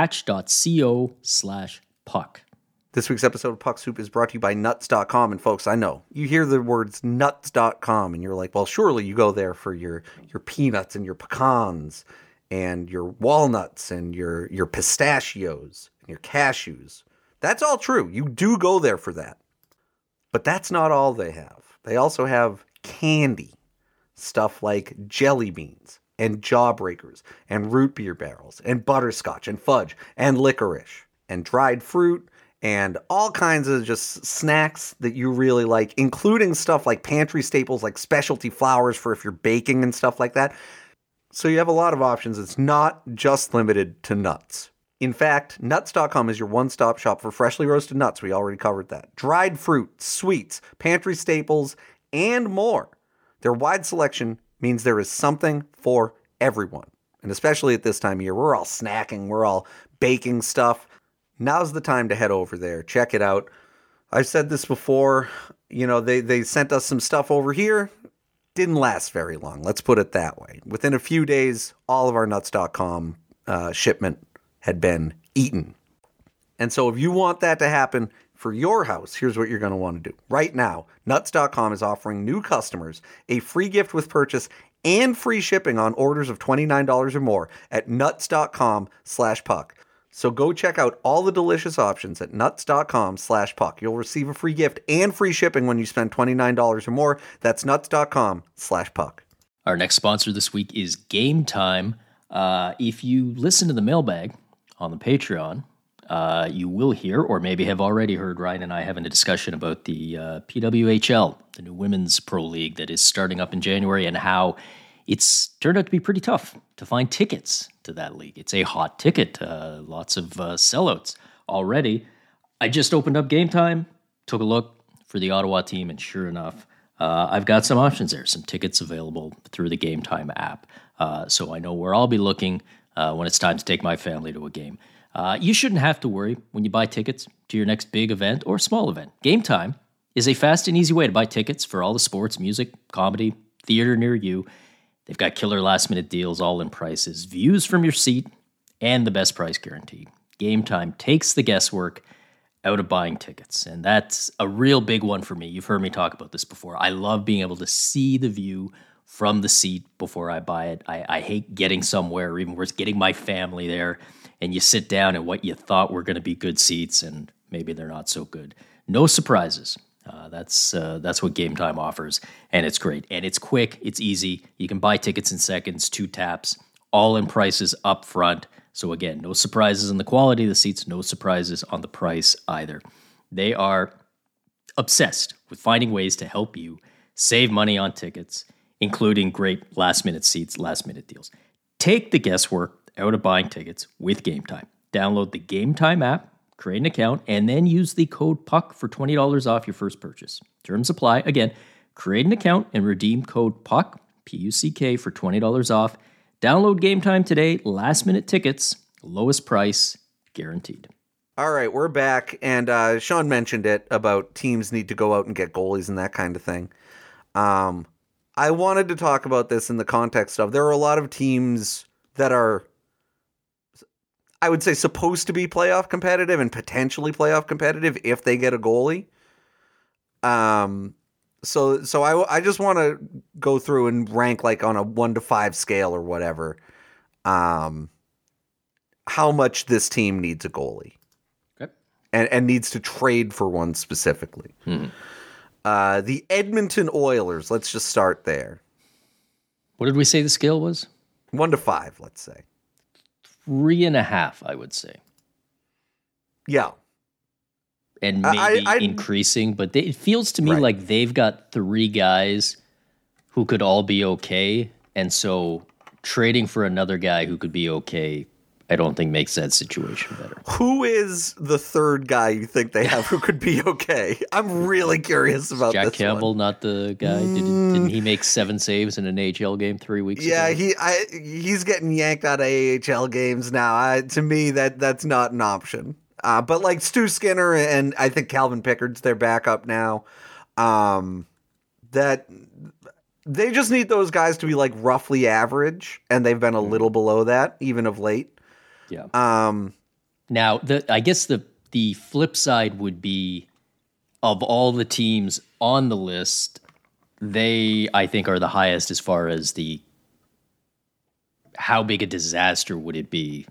Hatch.co slash puck. This week's episode of Puck Soup is brought to you by nuts dot com. And folks, I know you hear the words nuts dot com and you're like, well, surely you go there for your, your peanuts and your pecans and your walnuts and your, your pistachios and your cashews. That's all true. You do go there for that. But that's not all they have. They also have candy, stuff like jelly beans and jawbreakers and root beer barrels and butterscotch and fudge and licorice and dried fruit and all kinds of just snacks that you really like, including stuff like pantry staples like specialty flours for if you're baking and stuff like that. So you have a lot of options. It's not just limited to nuts. In fact, nuts dot com is your one-stop shop for freshly roasted nuts. We already covered that. Dried fruit, sweets, pantry staples, and more. Their wide selection means there is something for everyone. And especially at this time of year, we're all snacking, we're all baking stuff. Now's the time to head over there. Check it out. I've said this before. You know, they, they sent us some stuff over here. Didn't last very long. Let's put it that way. Within a few days, all of our nuts dot com uh, shipment had been eaten. And so if you want that to happen for your house, here's what you're going to want to do. Right now, nuts dot com is offering new customers a free gift with purchase and free shipping on orders of twenty-nine dollars or more at nuts dot com slash puck. So go check out all the delicious options at nuts dot com slash puck. You'll receive a free gift and free shipping when you spend twenty-nine dollars or more. That's nuts dot com slash puck. Our next sponsor this week is Game Time. Uh, if you listen to the mailbag on the Patreon, uh, you will hear, or maybe have already heard, Ryan and I having a discussion about the uh, P W H L, the new Women's Pro League that is starting up in January, and how it's turned out to be pretty tough to find tickets to that league. It's a hot ticket, uh, lots of uh, sellouts already. I just opened up Game Time, took a look for the Ottawa team, and sure enough, uh, I've got some options there, some tickets available through the Game Time app. Uh, so I know where I'll be looking uh, when it's time to take my family to a game. Uh, you shouldn't have to worry when you buy tickets to your next big event or small event. Game Time is a fast and easy way to buy tickets for all the sports, music, comedy, theater near you. They've got killer last-minute deals, all-in prices, views from your seat, and the best price guarantee. Game Time takes the guesswork out of buying tickets, and that's a real big one for me. You've heard me talk about this before. I love being able to see the view from the seat before I buy it. I, I hate getting somewhere, or even worse, getting my family there, and you sit down and what you thought were going to be good seats, and maybe they're not so good. No surprises. Uh, that's uh, that's what Game Time offers, and it's great. And it's quick, it's easy. You can buy tickets in seconds, two taps, all in prices up front. So again, no surprises in the quality of the seats, no surprises on the price either. They are obsessed with finding ways to help you save money on tickets, including great last-minute seats, last-minute deals. Take the guesswork out of buying tickets with Game Time. Download the Game Time app, create an account, and then use the code PUCK for twenty dollars off your first purchase. Terms apply. Again, create an account and redeem code PUCK, P U C K, for twenty dollars off. Download Game Time today. Last-minute tickets, lowest price, guaranteed. All right, we're back, and uh, Sean mentioned it about teams need to go out and get goalies and that kind of thing. Um, I wanted to talk about this in the context of there are a lot of teams that are, I would say, supposed to be playoff competitive and potentially playoff competitive if they get a goalie. Um, so so I, I just want to go through and rank like on a one to five scale or whatever, um, how much this team needs a goalie. Okay. And, and needs to trade for one specifically. Hmm. Uh, the Edmonton Oilers, let's just start there. What did we say the scale was? One to five, let's say. Three and a half, I would say. Yeah. And maybe I, I, increasing, but they, it feels to me right. like they've got three guys who could all be okay. And so trading for another guy who could be okay, I don't think makes that situation better. Who is the third guy you think they have who could be okay? I'm really curious about Jack this Campbell, one. not the guy. Did, didn't he make seven saves in an A H L game three weeks Yeah, ago? he I, he's getting yanked out of A H L games now. I, to me, that that's not an option. Uh, but like Stu Skinner and I think Calvin Pickard's their backup now. Um, that they just need those guys to be like roughly average, and they've been a little below that even of late. Yeah. Um, now, the I guess the the flip side would be of all the teams on the list, they I think are the highest as far as the how big a disaster would it be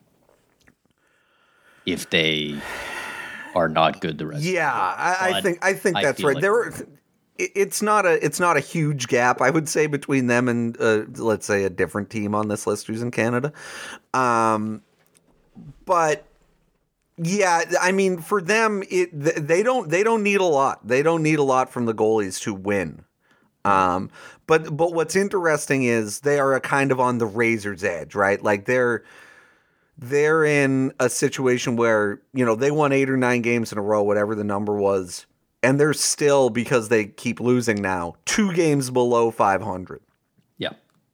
if they are not good the rest yeah, of the year. I, I think I think I that's feel right. like There were. it- It's not a it's not a huge gap, I would say, between them and uh, let's say a different team on this list who's in Canada. Um, but yeah, I mean, for them, it they don't they don't need a lot. They don't need a lot from the goalies to win. Um, but but what's interesting is they are a kind of on the razor's edge, right? Like they're they're in a situation where, you know, they won eight or nine games in a row, whatever the number was, and they're still, because they keep losing now, two games below five hundred. Yeah.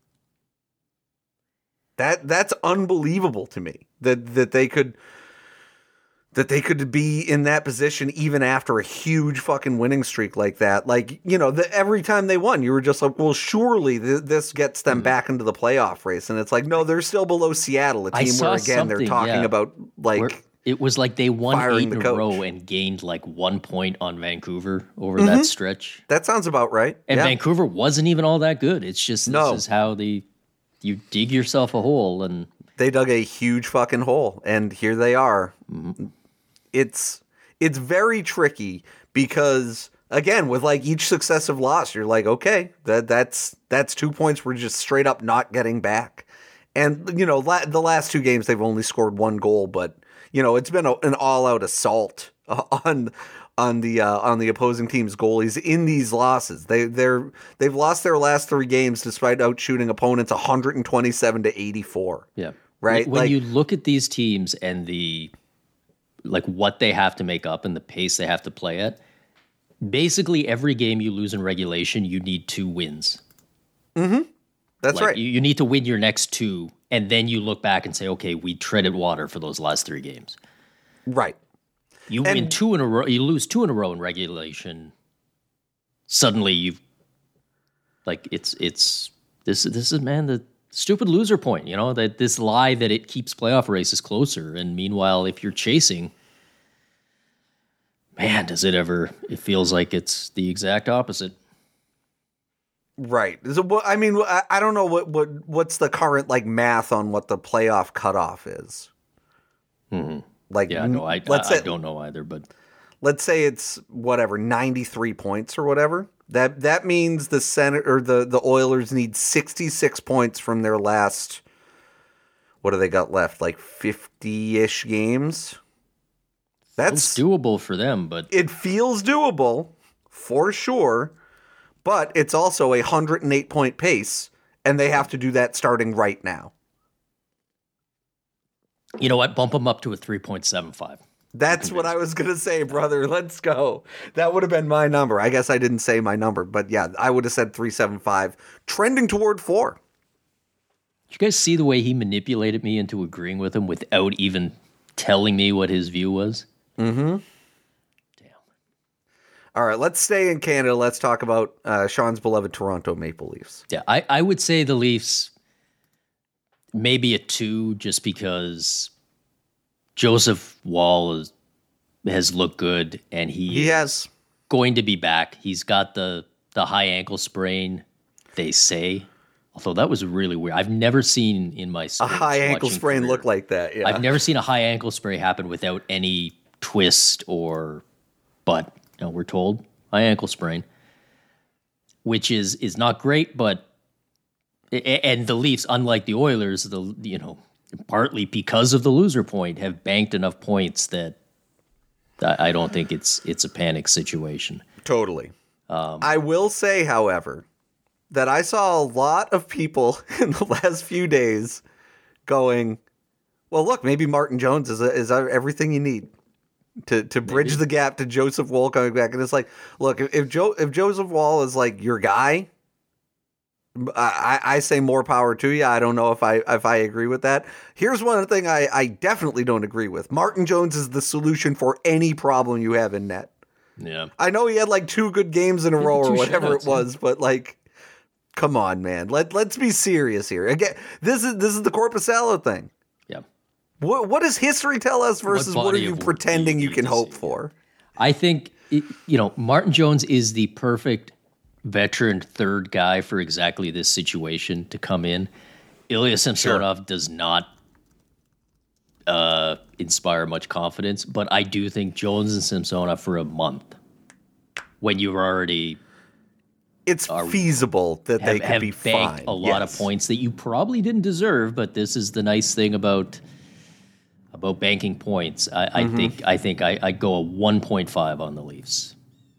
That that's unbelievable to me that that they could that they could be in that position even after a huge fucking winning streak like that. Like, you know, the, every time they won, you were just like, well, surely th- this gets them mm. back into the playoff race. And it's like, no, they're still below Seattle, a team where, again, they're talking yeah. about, like, where it was like they won eight in a coach. row and gained like one point on Vancouver over mm-hmm. that stretch. That sounds about right. And yeah. Vancouver wasn't even all that good. It's just, this no. is how the you dig yourself a hole. And they dug a huge fucking hole, and here they are. Mm-hmm. It's it's very tricky because, again, with like each successive loss, you're like, okay, that that's that's two points we're just straight up not getting back. And, you know, la- the last two games they've only scored one goal, but, you know, it's been a, an all-out assault on on the uh, on the opposing team's goalies in these losses. They they're they've lost their last three games despite outshooting opponents one twenty-seven to eighty-four. Yeah. Right? When like, you look at these teams and the like what they have to make up and the pace they have to play at, basically every game you lose in regulation, you need two wins. Mm-hmm. That's like, right. You, you need to win your next two, and then you look back and say, okay, we treaded water for those last three games. Right. You and, win two in a row, you lose two in a row in regulation. Suddenly you've like it's it's this this is man the stupid loser point, you know, that this lie that it keeps playoff races closer. And meanwhile, if you're chasing, man, does it ever, it feels like it's the exact opposite. Right. So, I mean, I don't know what, what what's the current like math on what the playoff cutoff is. Mm-hmm. Like, yeah, no, I, let's I, say, I don't know either, but let's say it's whatever, ninety-three points or whatever. That that means the Senate or the, the Oilers need sixty-six points from their last, what do they got left? Like fifty-ish games? That's feels doable for them, but it feels doable for sure, but it's also a one hundred eight point pace, and they have to do that starting right now. You know what? Bump them up to a three point seven five. That's what I was going to say, brother. Let's go. That would have been my number. I guess I didn't say my number, but yeah, I would have said three seventy-five, trending toward four. Did you guys see the way he manipulated me into agreeing with him without even telling me what his view was? Mm-hmm. Damn. All right, let's stay in Canada. Let's talk about uh, Sean's beloved Toronto Maple Leafs. Yeah, I, I would say the Leafs maybe a two just because Joseph Woll is, has looked good, and he, he has going to be back. He's got the the high ankle sprain, they say. Although that was really weird. I've never seen in my a high ankle sprain career, look like that. Yeah, I've never seen a high ankle sprain happen without any twist or. But you know, we're told high ankle sprain, which is is not great. But and the Leafs, unlike the Oilers, the you know. partly because of the loser point, have banked enough points that I don't think it's it's a panic situation. Totally. Um, I will say, however, that I saw a lot of people in the last few days going, Well, look, maybe Martin Jones is a, is a, everything you need to to bridge Maybe. the gap to Joseph Wall coming back. And it's like, look, if, if Joe if Joseph Wall is like your guy, I, I say more power to you. I don't know if I if I agree with that. Here's one thing I, I definitely don't agree with. Martin Jones is the solution for any problem you have in net. Yeah. I know he had like two good games in a row or whatever it was, but like, come on, man. Let let's be serious here. Again, this is this is the Korpisalo thing. Yeah. What what does history tell us versus what, what are you pretending you can hope for? I think it, you know Martin Jones is the perfect veteran third guy for exactly this situation to come in. Ilya Samsonov sure. does not uh, inspire much confidence, but I do think Jones and Samsonov for a month, when you're already, it's are, feasible that have, they could have be banked fine. a lot yes. of points that you probably didn't deserve. But this is the nice thing about about banking points. I, I mm-hmm. think I think I, I go a one point five on the Leafs.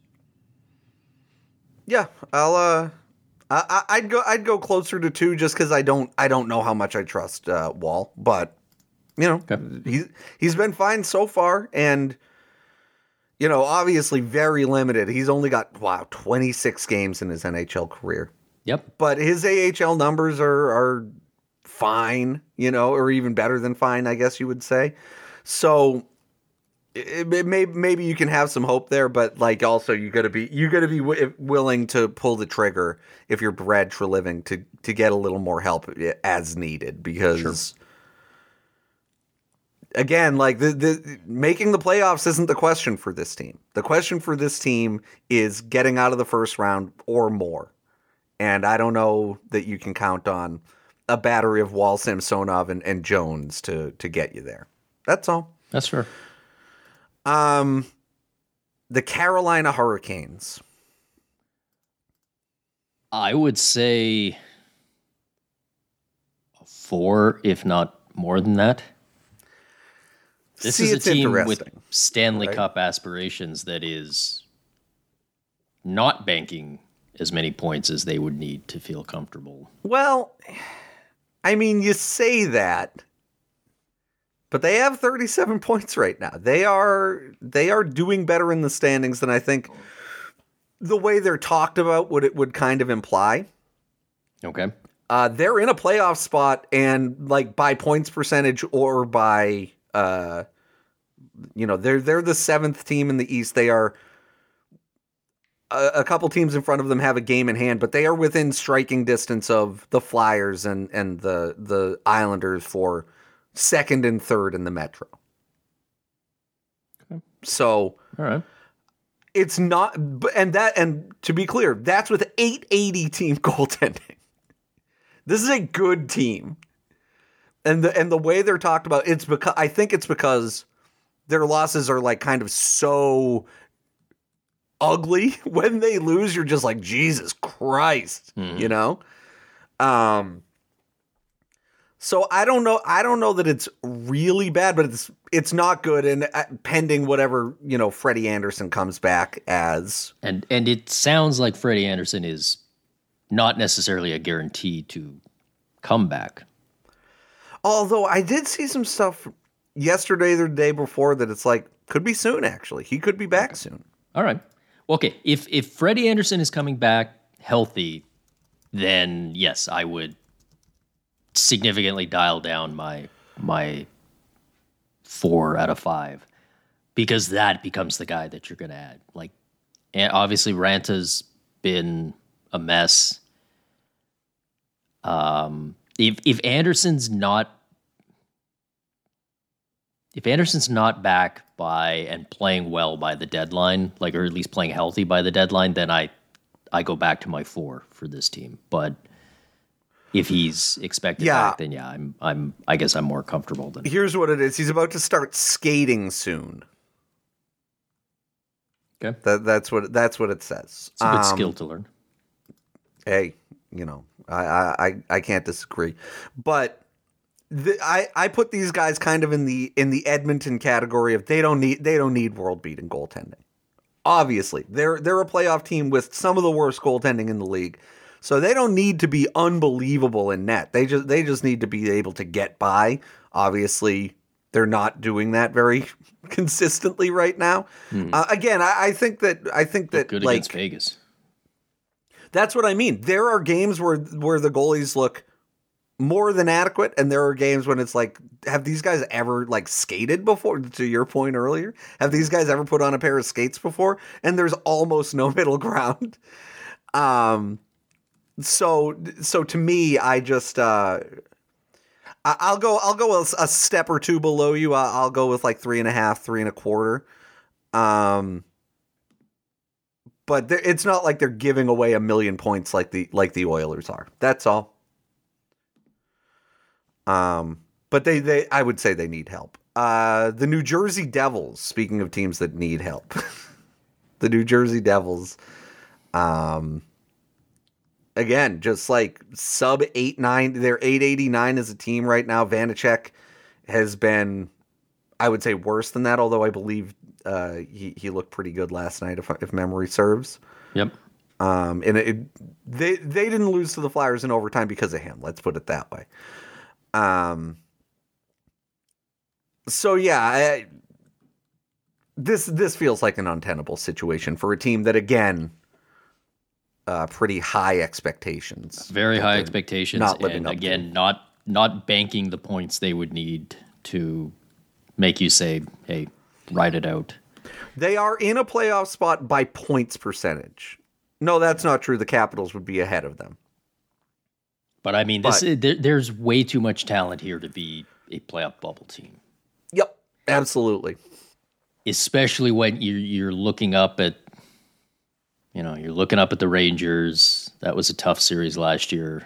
Yeah, I'll. Uh, I, I'd go. I'd go closer to two, just because I don't. I don't know how much I trust uh, Wall, but you know, okay. he he's been fine so far, and you know, obviously very limited. He's only got wow twenty-six games in his N H L career. Yep, but his A H L numbers are are fine, you know, or even better than fine, I guess you would say. So. It, it may, maybe you can have some hope there, but like also you got to be you got to be w- willing to pull the trigger if you're Brad Treliving to to get a little more help as needed, because sure. again, like the, the making the playoffs isn't the question for this team. The question for this team is getting out of the first round or more, and I don't know that you can count on a battery of Wall, Samsonov, and, and Jones to to get you there. That's all. That's fair. Um, the Carolina Hurricanes. I would say a four, if not more than that. This See, is a team with Stanley right? Cup aspirations that is not banking as many points as they would need to feel comfortable. Well, I mean, you say that. But they have thirty-seven points right now. They are they are doing better in the standings than I think the way they're talked about would it would kind of imply. Okay. Uh, they're in a playoff spot, and like by points percentage or by uh, you know, they're they're the seventh team in the East. They are a, a couple teams in front of them have a game in hand, but they are within striking distance of the Flyers and and the the Islanders for second and third in the Metro. Okay. So, all right. It's not, and that, and to be clear, that's with eight eighty team goaltending. This is a good team. And the, and the way they're talked about, it's because, I think it's because their losses are like kind of so ugly. When they lose, you're just like, Jesus Christ, mm-hmm. you know? Um, So I don't know. I don't know that it's really bad, but it's it's not good. And pending whatever, you know, Freddie Anderson comes back as, and and it sounds like Freddie Anderson is not necessarily a guarantee to come back. Although I did see some stuff yesterday or the day before that it's like could be soon. Actually, he could be back okay. soon. All right. Okay. If if Freddie Anderson is coming back healthy, then yes, I would significantly dial down my my four out of five, because that becomes the guy that you're going to add. Like, and obviously Ranta's been a mess. Um, if if Anderson's not if Anderson's not back by and playing well by the deadline, like or at least playing healthy by the deadline, then I I go back to my four for this team. But if he's expected yeah. back, then yeah, I'm I'm I guess I'm more comfortable than. Here's what it is. He's about to start skating soon. Okay. That that's what that's what it says. It's a good um, skill to learn. Hey, you know, I I I can't disagree. But the, I I put these guys kind of in the in the Edmonton category of they don't need they don't need world beating goaltending. Obviously, they're they're a playoff team with some of the worst goaltending in the league. So they don't need to be unbelievable in net. They just they just need to be able to get by Obviously, they're not doing that very consistently right now. Hmm. Uh, again, I, I think that I think that good like against Vegas. That's what I mean. There are games where where the goalies look more than adequate, and there are games when it's like, have these guys ever like skated before? To your point earlier, have these guys ever put on a pair of skates before? And there's almost no middle ground. Um, so so to me, I just uh, I'll go I'll go a, a step or two below you. I'll go with like three and a half, three and a quarter. Um, but it's not like they're giving away a million points like the like the Oilers are. That's all. Um, but they, they, I would say they need help. Uh, the New Jersey Devils, speaking of teams that need help, the New Jersey Devils, um, again, just like sub eight, nine, they're eight eighty-nine as a team right now. Vanacek has been, I would say, worse than that, although I believe, uh, he, he looked pretty good last night, if, if memory serves. Yep. Um, and it, they, they didn't lose to the Flyers in overtime because of him. Let's put it that way. Um, so yeah, I, this, this feels like an untenable situation for a team that, again, uh, pretty high expectations, very high expectations. Not living and up again, to. not, not banking the points they would need to make you say, hey, ride it out. They are in a playoff spot by points percentage. No, that's not true. The Capitals would be ahead of them. But I mean, this but, is, there, there's way too much talent here to be a playoff bubble team. Yep, absolutely. Especially when you're you're looking up at, you know, you're looking up at the Rangers. That was a tough series last year.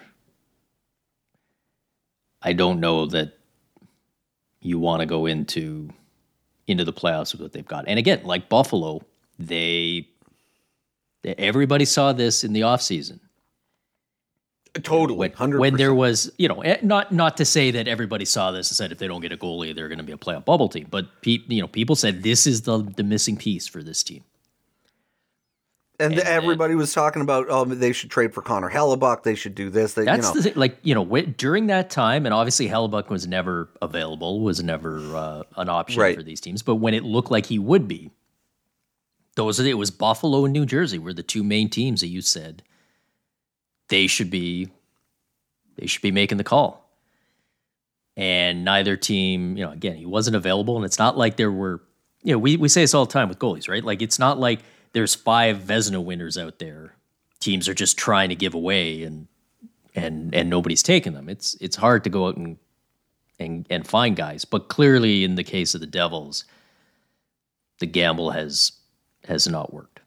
I don't know that you want to go into into the playoffs with what they've got. And again, like Buffalo, they, they everybody saw this in the offseason. Totally, when, one hundred percent. When there was, you know, not not to say that everybody saw this and said if they don't get a goalie, they're going to be a playoff bubble team. But pe- you know, people said this is the the missing piece for this team. And, and everybody and, was talking about, oh, they should trade for Connor Hellebuck. They should do this. They, that's you know. the thing, like, you know, w- during that time, and obviously Hellebuck was never available, was never uh, an option right. for these teams. But when it looked like he would be, those it was Buffalo and New Jersey were the two main teams that you said they should be. They should be making the call. And neither team, you know, again, he wasn't available. And it's not like there were, you know, we, we say this all the time with goalies, right? Like, it's not like there's five Vezina winners out there. Teams are just trying to give away and and and nobody's taking them. It's it's hard to go out and and, and find guys. But clearly in the case of the Devils, the gamble has has not worked.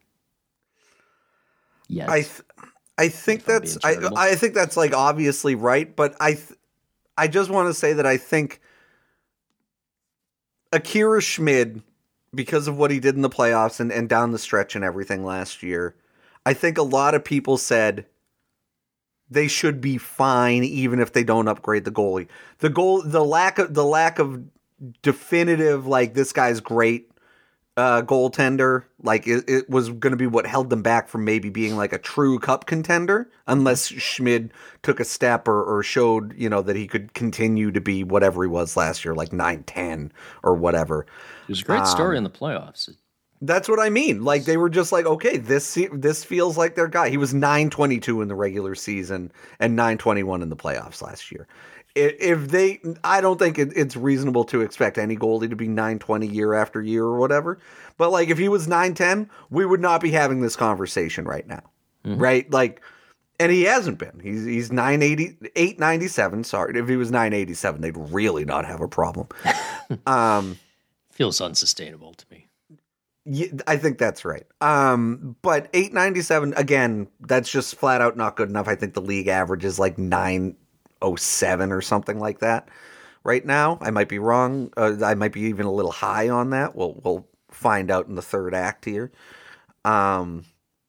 Yes. I th- I think that's I I think that's like obviously right, but I th- I just want to say that I think Akira Schmid, because of what he did in the playoffs and, and down the stretch and everything last year, I think a lot of people said they should be fine even if they don't upgrade the goalie. The goal the lack of the lack of definitive like this guy's great Uh, goaltender, like it, it was going to be what held them back from maybe being like a true cup contender, unless Schmid took a step or, or showed, you know, that he could continue to be whatever he was last year, like nine ten or whatever. It was a great story um, in the playoffs. That's what I mean. Like they were just like, okay, this this feels like their guy. He was nine twenty-two in the regular season and nine twenty-one in the playoffs last year. If they, I don't think it's reasonable to expect any goalie to be nine twenty year after year or whatever. But like, if he was nine ten, we would not be having this conversation right now, mm-hmm. right? Like, and he hasn't been. He's he's nine eighty, eight ninety-seven. Sorry, if he was nine eighty-seven, they'd really not have a problem. um, Feels unsustainable to me. Yeah, I think that's right. Um, but eight ninety-seven again, that's just flat out not good enough. I think the league average is like nine oh seven or something like that right now. I might be wrong. Uh, I might be even a little high on that. We'll we'll find out in the third act here. Um,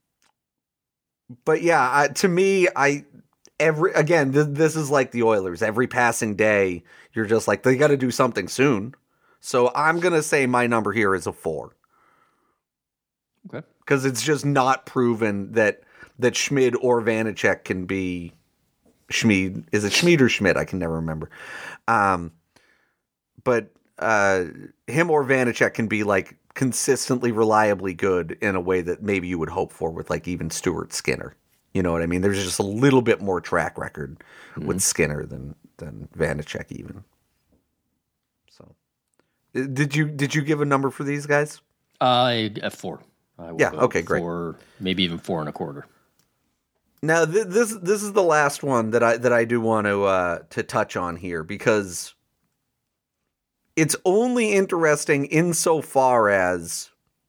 but yeah, I, to me, I every again th- this is like the Oilers. Every passing day, you're just like they got to do something soon. So I'm gonna say my number here is a four. Okay, because it's just not proven that that Schmid or Vanacek can be. Schmid, is it Schmid or Schmidt? I can never remember. Um, but uh, him or Vanacek can be like consistently, reliably good in a way that maybe you would hope for with like even Stuart Skinner. You know what I mean? There's just a little bit more track record mm-hmm. with Skinner than than Vanacek even. So, did you did you give a number for these guys? Uh, at four. I will yeah. go Okay. Great. Four, maybe even four and a quarter. Now th- this this is the last one that I that I do want to uh, to touch on here because it's only interesting insofar as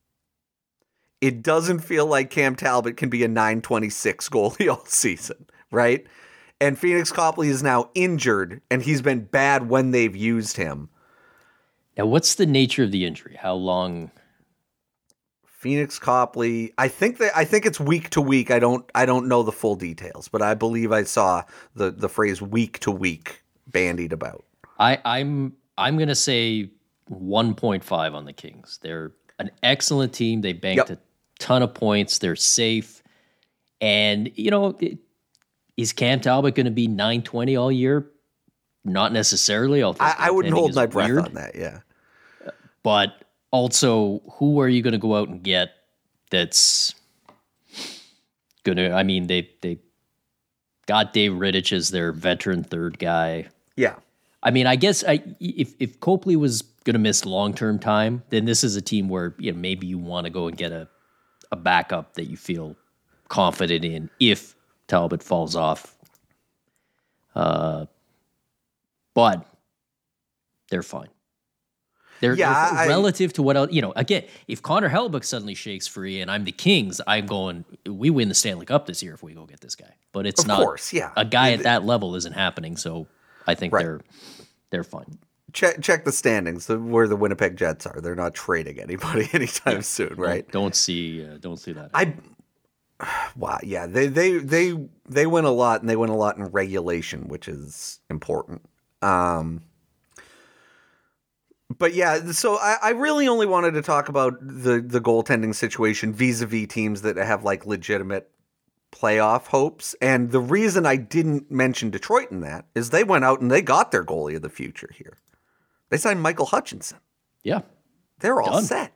it doesn't feel like Cam Talbot can be a nine twenty-six goalie all season, right? And Phoenix Copley is now injured, and he's been bad when they've used him. Now, what's the nature of the injury? How long? Phoenix Copley, I think that I think it's week to week. I don't I don't know the full details, but I believe I saw the the phrase week to week bandied about. I, I'm I'm gonna say one point five on the Kings. They're an excellent team. They banked yep. a ton of points. They're safe. And, you know, is Cam Talbot going to be nine twenty all year? Not necessarily. I'll I, I wouldn't hold my breath weird. on that, yeah. But also, who are you going to go out and get that's going to, I mean, they, they got Dave Rittich as their veteran third guy. Yeah. I mean, I guess I, if, if Copley was going to miss long-term time, then this is a team where, you know, maybe you want to go and get a, a backup that you feel confident in if Talbot falls off. Uh, but they're fine. They're, yeah, they're relative I, to what else, you know, again, if Connor Hellebuyck suddenly shakes free and I'm the Kings, I'm going, we win the Stanley Cup this year if we go get this guy. But it's of not, course, yeah. a guy at that level isn't happening. So I think right. they're, they're fine. Check check the standings where the Winnipeg Jets are. They're not trading anybody anytime yeah. soon, right? Don't, don't see uh, don't see that. I wow, yeah, they they they they win a lot, and they win a lot in regulation, which is important. Um, but yeah, so I, I really only wanted to talk about the the goaltending situation vis-a-vis teams that have like legitimate playoff hopes. And the reason I didn't mention Detroit in that is they went out and they got their goalie of the future here. They signed Michael Hutchinson. Yeah. They're all Done. set.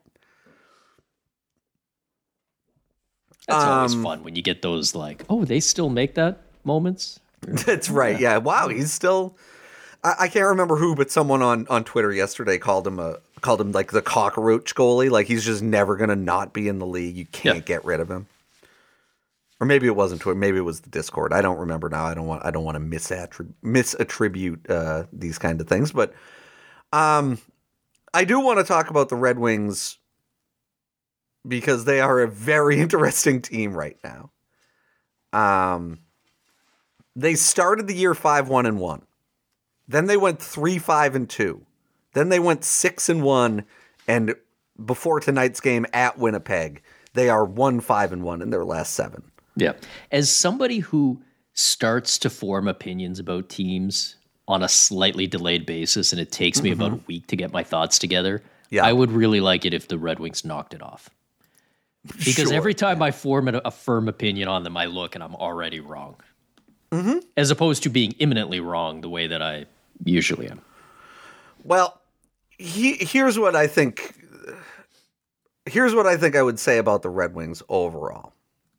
That's um, always fun when you get those like, oh, they still make that moments. That's right. Yeah. Wow. He's still, I, I can't remember who, but someone on, on Twitter yesterday called him a, called him like the cockroach goalie. Like he's just never going to not be in the league. You can't yeah. get rid of him. Or maybe it wasn't Twitter. Maybe it was the Discord. I don't remember now. I don't want, I don't want to misattribute, misattribute uh, these kind of things, but Um, I do want to talk about the Red Wings because they are a very interesting team right now. Um, they started the year five one and one. Then they went three five and two. Then they went six and one, and before tonight's game at Winnipeg, they are one five and one in their last seven. Yeah. As somebody who starts to form opinions about teams on a slightly delayed basis, and it takes me mm-hmm. about a week to get my thoughts together, yeah. I would really like it if the Red Wings knocked it off. Because sure. every time I form a, a firm opinion on them, I look and I'm already wrong. Mm-hmm. As opposed to being imminently wrong the way that I usually am. Well, he, here's what I think. Here's what I think I would say about the Red Wings overall.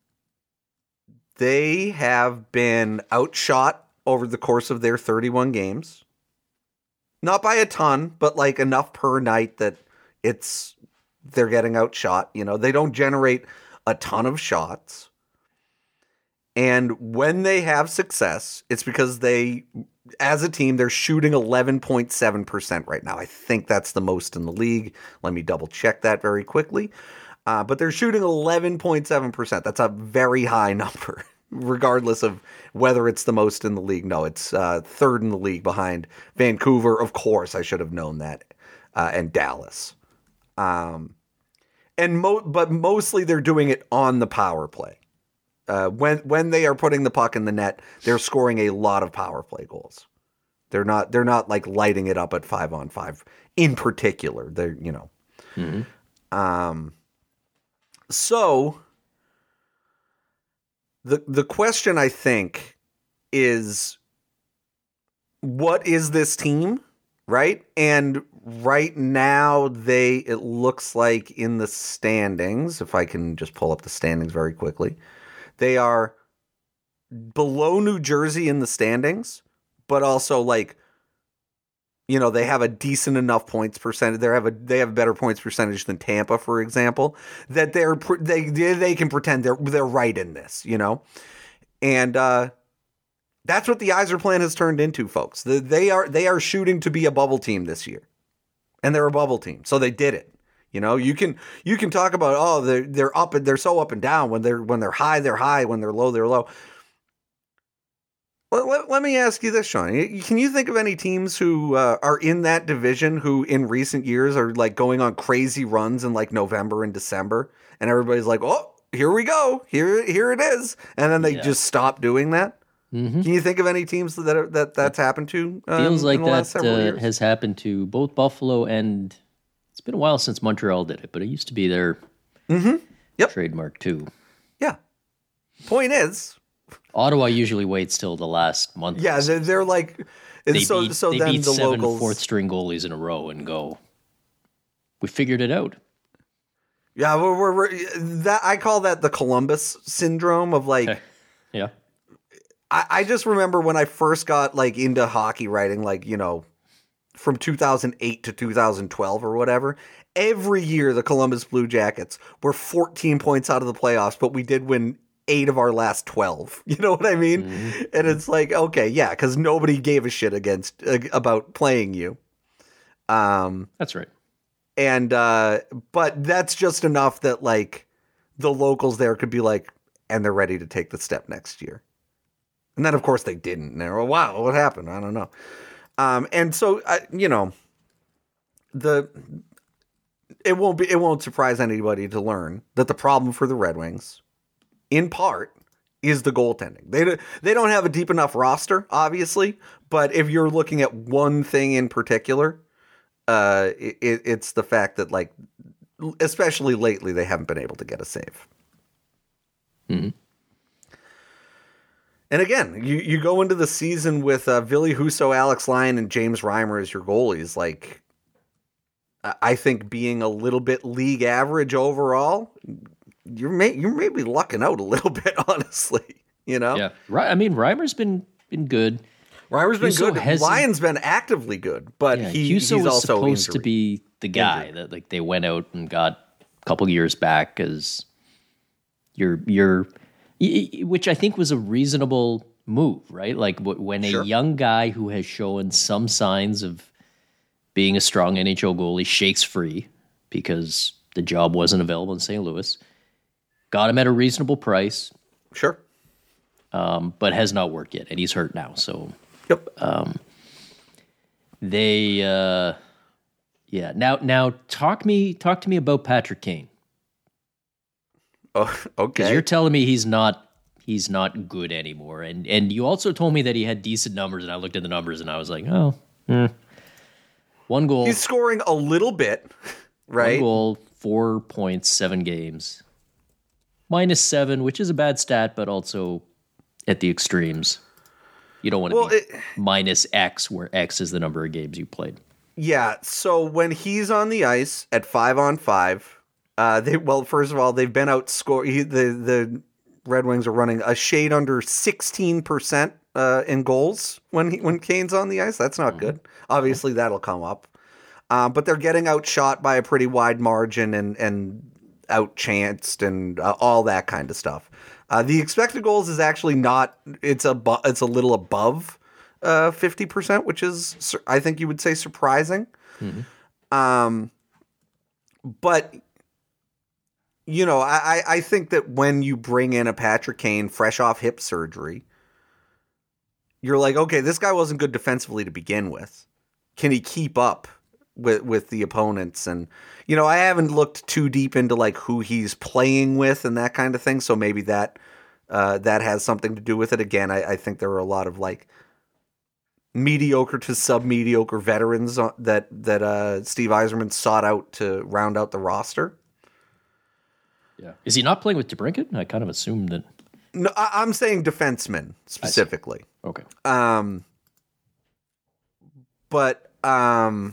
They have been outshot over the course of their thirty-one games. Not by a ton, but like enough per night that it's they're getting outshot. You know, they don't generate a ton of shots. And when they have success, it's because they, as a team, they're shooting eleven point seven percent right now. I think that's the most in the league. Let me double check that very quickly. Uh, but they're shooting eleven point seven percent. That's a very high number. Regardless of whether it's the most in the league. No, it's uh, third in the league behind Vancouver. Of course, I should have known that. Uh, and Dallas. Um, and mo- But mostly they're doing it on the power play. Uh, when when they are putting the puck in the net, they're scoring a lot of power play goals. They're not they're not like lighting it up at five on five in particular. They're, you know. Mm-hmm. Um. So The the question, I think, is what is this team right? And right now, they it looks like in the standings, if I can just pull up the standings very quickly, they are below New Jersey in the standings, but also like, you know, they have a decent enough points percentage. They have a they have better points percentage than Tampa, for example, that they're they they can pretend they're they're right in this, you know, and uh, that's what the Yzer plan has turned into, folks. The, they are they are shooting to be a bubble team this year, and they're a bubble team, so they did it. You know, you can you can talk about oh they're they're up and they're so up and down when they're when they're high they're high when they're low they're low. Let, let, let me ask you this, Sean. Can you think of any teams who uh, are in that division who in recent years are like going on crazy runs in like November and December and everybody's like, oh, here we go. Here, here it is. And then they Yeah. just stop doing that. Mm-hmm. Can you think of any teams that are, that that's happened to? Um, Feels like in the last that several uh, years? has happened to both Buffalo and it's been a while since Montreal did it, but it used to be their Mm-hmm. Yep. trademark too. Yeah. Point is, Ottawa usually waits till the last month. yeah, they're, they're like, They so beat, so they then beat the seven locals, fourth string goalies in a row and go, we figured it out. yeah, we're, we're, we're that I call that the Columbus syndrome of like. Yeah. I, I just remember when I first got like into hockey writing, like, you know, from two thousand eight to two thousand twelve or whatever, every year the Columbus Blue Jackets were fourteen points out of the playoffs, but we did win eight of our last twelve. You know what I mean? Mm-hmm. And it's like, okay, yeah, because nobody gave a shit against uh, about playing you. Um, That's right. and uh, but that's just enough that like the locals there could be like, and they're ready to take the step next year. And then, of course, they didn't. And they're, well, wow, what happened? I don't know. Um, and so, uh, you know, the it won't be it won't surprise anybody to learn that the problem for the Red Wings, in part, is the goaltending. They don't- they don't have a deep enough roster, obviously. But if you're looking at one thing in particular, uh, it, it's the fact that, like, especially lately, they haven't been able to get a save. Mm-hmm. And again, you, you go into the season with uh, Ville Husso, Alex Lyon, and James Reimer as your goalies. Like, I think being a little bit league average overall, you're may, you're maybe lucking out a little bit, honestly. You know, Yeah. Right. I mean, Reimer's been been good. Reimer's been Husso good. hasn't- Lyon's been actively good, but Yeah, he, Husso he's was also supposed injury. to be the guy that like they went out and got a couple years back as your your, y- y- which I think was a reasonable move, right? Like wh- when a Sure. young guy who has shown some signs of being a strong N H L goalie shakes free because the job wasn't available in Saint Louis, got him at a reasonable price, Sure. um, but has not worked yet, and he's hurt now. So Yep. they, uh, yeah. Now, now talk me, talk to me about Patrick Kane. Oh, Because okay. you're telling me he's not he's not good anymore, and and you also told me that he had decent numbers, and I looked at the numbers, and I was like, oh, hmm. one goal, He's scoring a little bit, right? one goal, four points, seven games, minus seven, which is a bad stat, but also at the extremes, you don't want to Well, be it, minus X, where X is the number of games you played. yeah. So when he's on the ice at five on five, uh, they well, first of all, they've been outscored. He, the the Red Wings are running a shade under sixteen percent uh, in goals when he, when Kane's on the ice. That's not good. Obviously, that'll come up. Uh, but they're getting outshot by a pretty wide margin and and outchanced and uh, all that kind of stuff. Uh, the expected goals is actually not. It's a it's a little above uh, fifty percent, which is sur- I think you would say surprising. Um, but you know, I, I think that when you bring in a Patrick Kane fresh off hip surgery, you're like, okay, this guy wasn't good defensively to begin with. Can he keep up with with the opponents? And you know, I haven't looked too deep into like who he's playing with and that kind of thing. So maybe that uh, that has something to do with it. Again, I, I think there are a lot of like mediocre to sub-mediocre veterans on- that that uh, Steve Yzerman sought out to round out the roster. Yeah, is he not playing with DeBrincat? I kind of assumed that. No, I, I'm saying defensemen specifically. Okay, Um, but Um,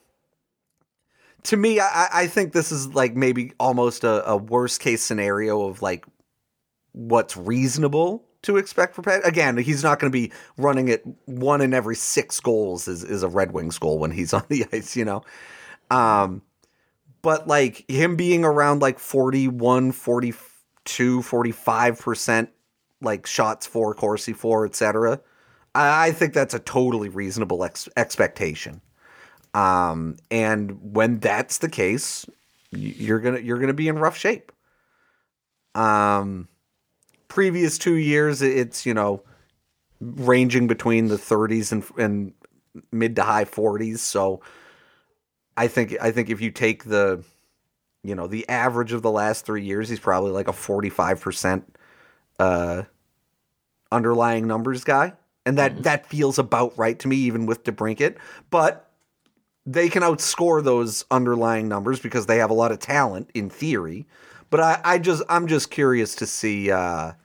to me, I, I think this is like maybe almost a, a worst case scenario of like what's reasonable to expect for Pat. Again, he's not going to be running it one in every six goals is, is a Red Wings goal when he's on the ice, you know? Um, but like him being around like forty-one, forty-two, forty-five percent like shots for, Corsi for, et cetera. I, I think that's a totally reasonable ex- expectation. Um, and when that's the case, you're gonna you're gonna be in rough shape. Um, previous two years, it's you know ranging between the thirties and and mid to high forties. So I think I think if you take the you know the average of the last three years, he's probably like a forty-five percent uh, underlying numbers guy, and that mm-hmm. that feels about right to me, even with DeBrincat, but they can outscore those underlying numbers because they have a lot of talent in theory. But I, I just, I'm just curious to see, uh,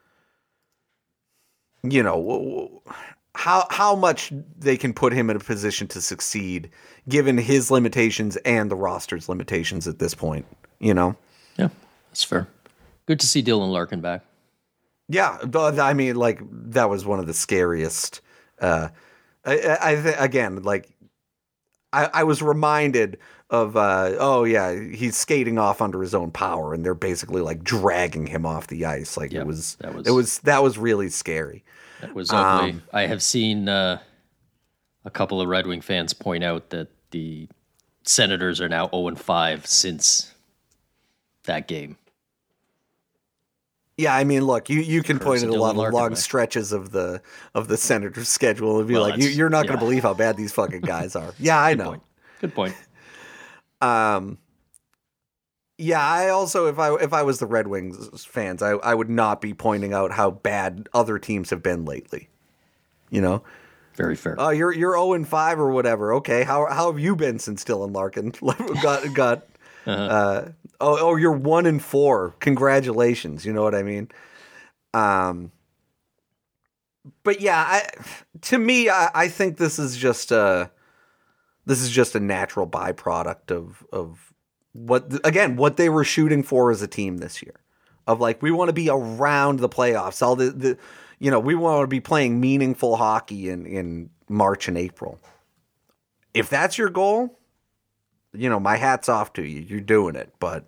you know, how how much they can put him in a position to succeed, given his limitations and the roster's limitations at this point. You know. Yeah, that's fair. Good to see Dylan Larkin back. Yeah, I mean, like that was one of the scariest. Uh, I, I th- again, like. I, I was reminded of, uh, oh, yeah, he's skating off under his own power, and they're basically like dragging him off the ice. Like yep, it was, that was, it was, that was really scary. That was ugly. Um, I have seen uh, a couple of Red Wing fans point out that the Senators are now oh and five since that game. Yeah, I mean, look, you, you can point at a lot of long stretches of the of the Senators' schedule and be well, like, you, you're not yeah. going to believe how bad these fucking guys are. Yeah, I Good know. Point. Good point. Um, yeah, I also, if I if I was the Red Wings fans, I, I would not be pointing out how bad other teams have been lately. You know, very fair. Oh, you're you're zero and five or whatever. Okay, how how have you been since Dylan Larkin got got? Uh-huh. Uh, oh, oh, you're one and four. Congratulations. You know what I mean? Um, but yeah, I, to me, I, I think this is just a, this is just a natural byproduct of, of what, again, what they were shooting for as a team this year of like, we want to be around the playoffs. All the, the, you know, we want to be playing meaningful hockey in, in March and April. If that's your goal, you know, my hat's off to you. You're doing it, but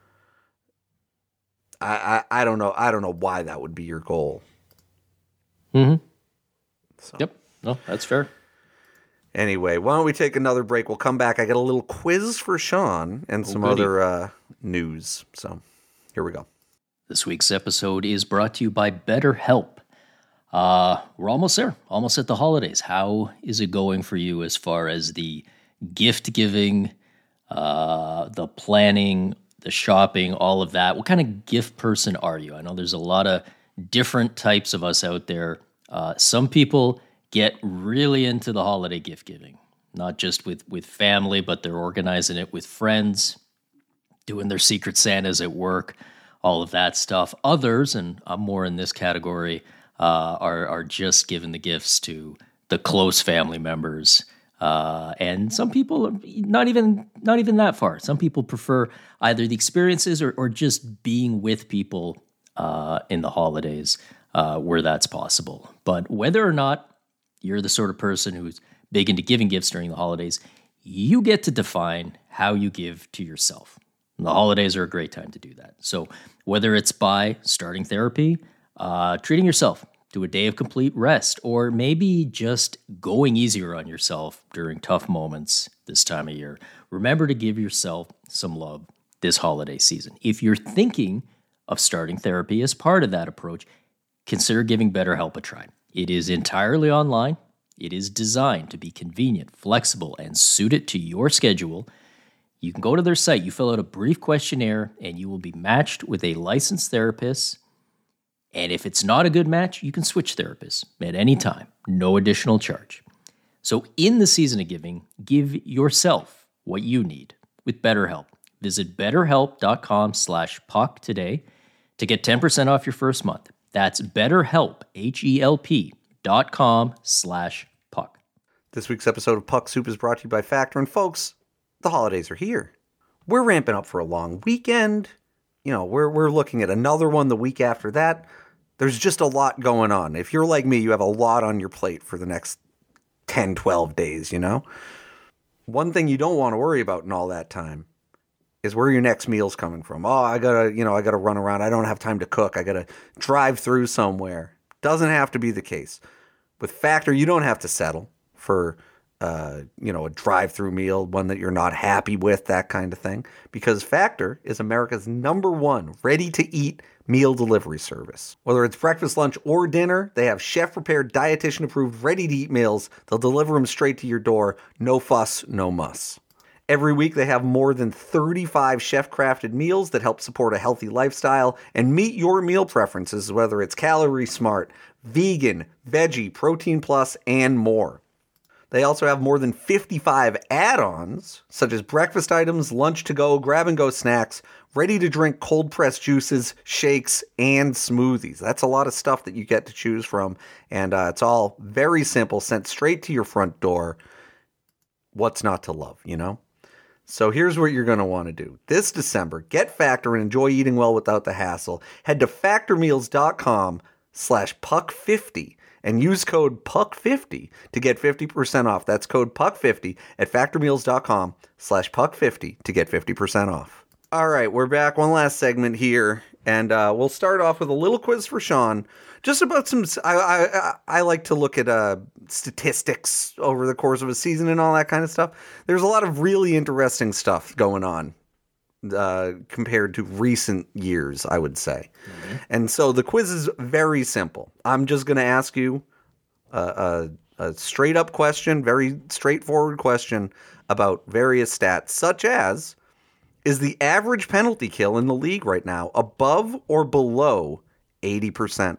I, I, I don't know. I don't know why that would be your goal. Mm-hmm. So. Yep. No, that's fair. Anyway, why don't we take another break? We'll come back. I got a little quiz for Sean and some oh, other uh, news. So here we go. This week's episode is brought to you by BetterHelp. Uh, we're almost there, almost at the holidays. How is it going for you as far as the gift giving, uh, the planning, the shopping, all of that? What kind of gift person are you? I know there's a lot of different types of us out there. Uh, some people get really into the holiday gift giving, not just with, with family, but they're organizing it with friends, doing their Secret Santas at work, all of that stuff. Others, and I'm more in this category, uh, are are just giving the gifts to the close family members. Uh, and some people, not even not even that far. Some people prefer either the experiences or, or just being with people uh, in the holidays uh, where that's possible. But whether or not you're the sort of person who's big into giving gifts during the holidays, you get to define how you give to yourself. And the holidays are a great time to do that. So whether it's by starting therapy, uh, treating yourself to a day of complete rest, or maybe just going easier on yourself during tough moments this time of year, remember to give yourself some love this holiday season. If you're thinking of starting therapy as part of that approach, consider giving BetterHelp a try. It is entirely online. It is designed to be convenient, flexible, and suited to your schedule. You can go to their site, you fill out a brief questionnaire, and you will be matched with a licensed therapist. And if it's not a good match, you can switch therapists at any time, no additional charge. So in the season of giving, give yourself what you need with BetterHelp. Visit betterhelp.com slash puck today to get ten percent off your first month. That's betterhelp, H E L P dot com slash puck. This week's episode of Puck Soup is brought to you by Factor. And folks, the holidays are here. We're ramping up for a long weekend. You know, we're we're looking at another one the week after that. There's just a lot going on. If you're like me, you have a lot on your plate for the next ten, twelve days, you know? One thing you don't want to worry about in all that time is where your next meal's coming from. Oh, I gotta, you know, I gotta run around. I don't have time to cook. I gotta drive through somewhere. Doesn't have to be the case. With Factor, you don't have to settle for, uh, you know, a drive-through meal, one that you're not happy with, that kind of thing. Because Factor is America's number one ready-to-eat meal delivery service. Whether it's breakfast, lunch, or dinner, they have chef-prepared, dietitian-approved, ready-to-eat meals. They'll deliver them straight to your door. No fuss, no muss. Every week, they have more than thirty-five chef-crafted meals that help support a healthy lifestyle and meet your meal preferences, whether it's calorie smart, vegan, veggie, protein plus, and more. They also have more than fifty-five add-ons, such as breakfast items, lunch to go, grab-and-go snacks, ready-to-drink cold-pressed juices, shakes, and smoothies. That's a lot of stuff that you get to choose from, and uh, it's all very simple, sent straight to your front door. What's not to love, you know? So here's what you're going to want to do. This December, get Factor and enjoy eating well without the hassle. Head to factormeals.com slash puck50 and use code puck fifty to get fifty percent off. That's code puck fifty at factormeals.com slash puck50 to get fifty percent off. All right, we're back. One last segment here, and uh, we'll start off with a little quiz for Sean. Just about some, I I, I like to look at uh, statistics over the course of a season and all that kind of stuff. There's a lot of really interesting stuff going on uh, compared to recent years, I would say. Mm-hmm. And so the quiz is very simple. I'm just going to ask you a, a, a straight up question, very straightforward question about various stats, such as, is the average penalty kill in the league right now above or below eighty percent?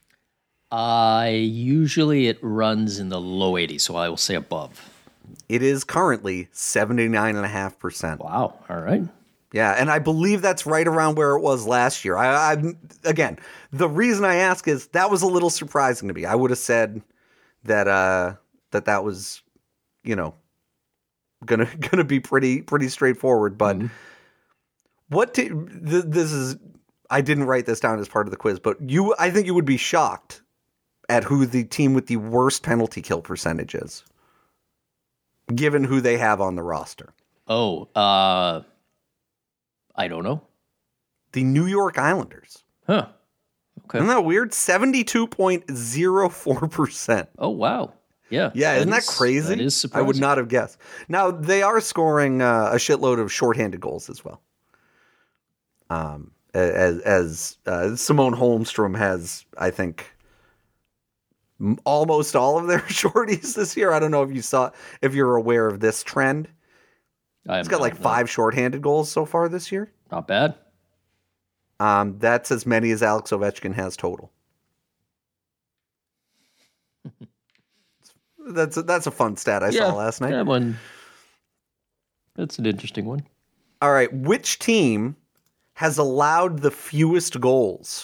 Uh, usually it runs in the low eighties, so I will say above. It is currently seventy-nine point five percent. Wow. All right. Yeah, and I believe that's right around where it was last year. I, I again, the reason I ask is that was a little surprising to me. I would have said that uh, that that was, you know, gonna gonna be pretty pretty straightforward. But mm-hmm. what t- th- this is, I didn't write this down as part of the quiz, but you, I think you would be shocked at who the team with the worst penalty kill percentage is, given who they have on the roster. Oh, uh, I don't know. The New York Islanders. Huh. Okay. Isn't that weird? seventy-two point zero four percent. Oh, wow. Yeah. Yeah, isn't that, that crazy? That is surprising. I would not have guessed. Now, they are scoring uh, a shitload of shorthanded goals as well. Um, as as uh, Simone Holmstrom has, I think, almost all of their shorties this year. I don't know if you saw, if you're aware of this trend. He's got like five shorthanded goals so far this year. Not bad. Um, that's as many as Alex Ovechkin has total. that's a, that's a fun stat I yeah, saw last night. That one. That's an interesting one. All right, which team has allowed the fewest goals?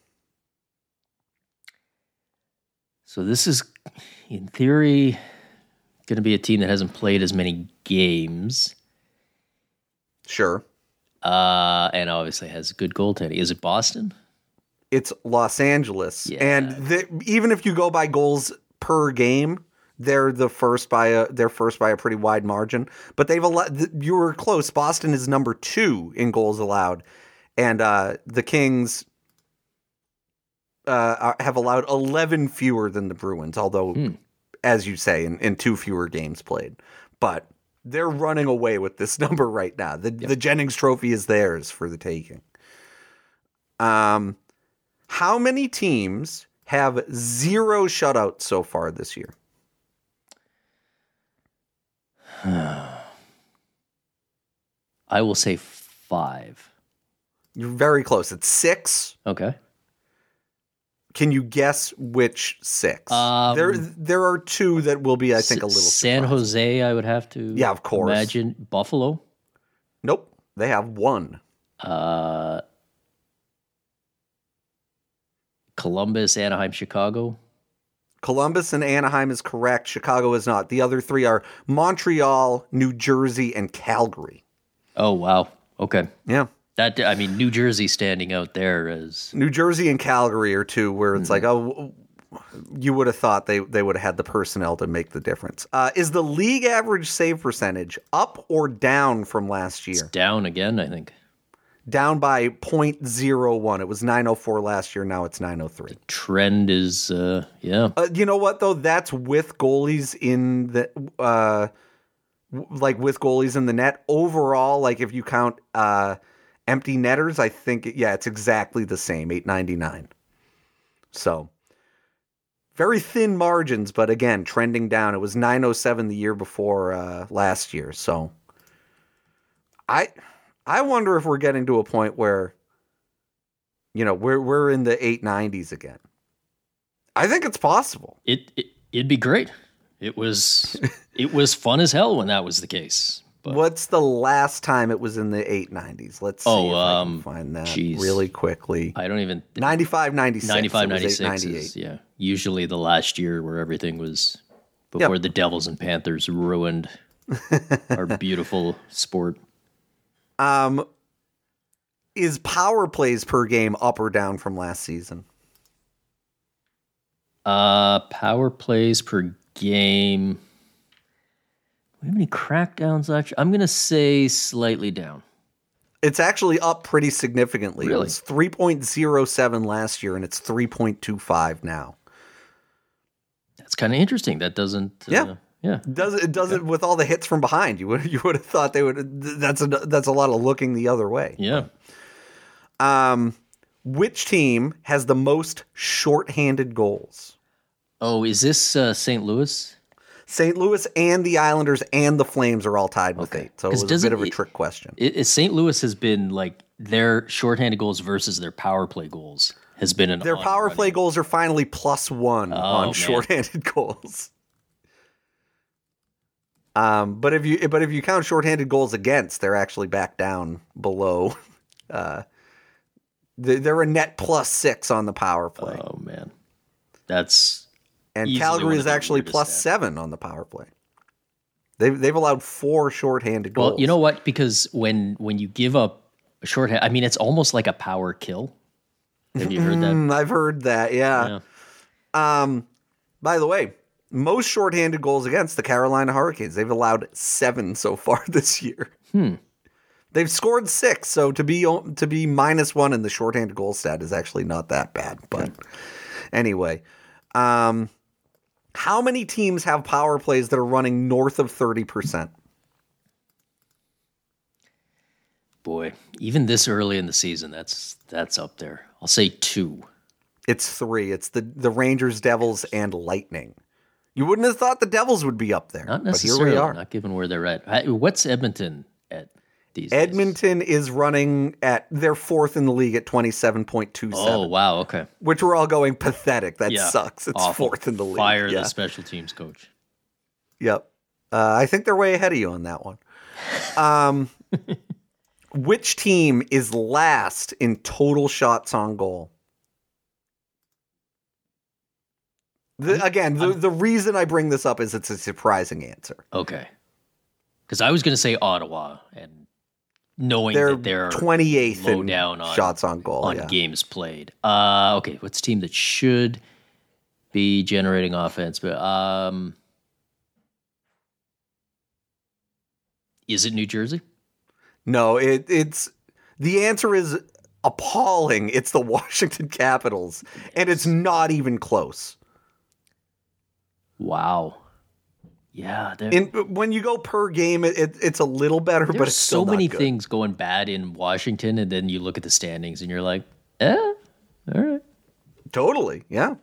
So this is, in theory, going to be a team that hasn't played as many games. Sure. Uh, and obviously has good goaltending. Is it Boston? It's Los Angeles. Yeah. And the, even if you go by goals per game, they're the first by a they're first by a pretty wide margin. But they've allowed, you were close. Boston is number two in goals allowed, and uh, the Kings uh, are, have allowed eleven fewer than the Bruins. Although, hmm. as you say, in, in two fewer games played, but they're running away with this number right now. The yep. the Jennings Trophy is theirs for the taking. Um, how many teams have zero shutouts so far this year? I will say five. You're very close. It's six. Okay. Can you guess which six? Um, there there are two that will be, I think, a little San surprising. Jose, I would have to yeah, of course. imagine. Buffalo? Nope. They have one. Uh, Columbus, Anaheim, Chicago? Columbus and Anaheim is correct. Chicago is not. The other three are Montreal, New Jersey, and Calgary. Oh, wow. Okay. Yeah. That I mean, New Jersey standing out there as... New Jersey and Calgary are two where it's mm-hmm. like, oh, you would have thought they, they would have had the personnel to make the difference. Uh, is the league average save percentage up or down from last year? It's down again, I think. Down by point oh one. It was nine oh four last year. Now it's nine oh three. The trend is, uh, yeah. Uh, you know what, though? That's with goalies in the, uh, w- like with goalies in the net. Overall, like if you count uh, empty netters, I think, yeah, it's exactly the same, eight ninety-nine. So very thin margins, but again, trending down. It was nine oh seven the year before uh, last year. So I... I wonder if we're getting to a point where, you know, we're we're in the eight nineties again. I think it's possible. It, it it'd be great. It was it was fun as hell when that was the case. But. What's the last time it was in the eight nineties? Let's see oh, if um, I can find that geez. really quickly. I don't even ninety-five ninety-six ninety-five ninety-six is, yeah. Usually the last year where everything was before yep. the Devils and Panthers ruined our beautiful sport. Um, is power plays per game up or down from last season? Uh, power plays per game. Do we have any crackdowns? Actually, I'm gonna say slightly down. It's actually up pretty significantly. Really? It was three point oh seven last year, and it's three point two five now. That's kind of interesting. That doesn't. Yeah. Uh, Yeah, does it does it with all the hits from behind? You would you would have thought they would. That's a that's a lot of looking the other way. Yeah. Um, which team has the most shorthanded goals? Oh, is this uh, Saint Louis? Saint Louis and the Islanders and the Flames are all tied with okay. eight. So it was a bit of a trick question. It, it, Saint Louis has been like their shorthanded goals versus their power play goals has been an their power play goals are finally plus one oh, on man. shorthanded goals. Um, but if you but if you count shorthanded goals against, they're actually back down below. Uh, they're a net plus six on the power play. Oh man, that's and Calgary is actually plus stats. seven on the power play. They've they've allowed four shorthanded goals. Well, you know what? Because when when you give up a shorthand, I mean, it's almost like a power kill. Have you heard that? I've heard that. Yeah. yeah. Um. By the way. Most shorthanded goals against the Carolina Hurricanes. They've allowed seven so far this year. Hmm. They've scored six, so to be to be minus one in the shorthanded goal stat is actually not that bad. But anyway, um, how many teams have power plays that are running north of thirty percent? Boy, even this early in the season, that's that's up there. I'll say two. It's three. It's the the Rangers, Devils, and Lightning. You wouldn't have thought the Devils would be up there. Not necessarily. But here we are. Not given where they're at. What's Edmonton at these days? Edmonton is running at, they're fourth in the league at twenty-seven point two seven. Oh, wow. Okay. Which we're all going pathetic. That yeah, sucks. It's awful. fourth in the league. Fire yeah. the special teams coach. Yep. Uh, I think they're way ahead of you on that one. Um, which team is last in total shots on goal? The, again, the, the reason I bring this up is it's a surprising answer. Okay. Because I was going to say Ottawa, and knowing they're that they're twenty-eighth low in down on shots on goal on yeah. games played. Uh, okay, what's a team that should be generating offense? But um, is it New Jersey? No, it, it's the answer is appalling. It's the Washington Capitals, yes. And it's not even close. Wow. Yeah. In, when you go per game, it, it, it's a little better, but it's still so many not good. things going bad in Washington, and then you look at the standings and you're like, eh, all right. Totally, yeah.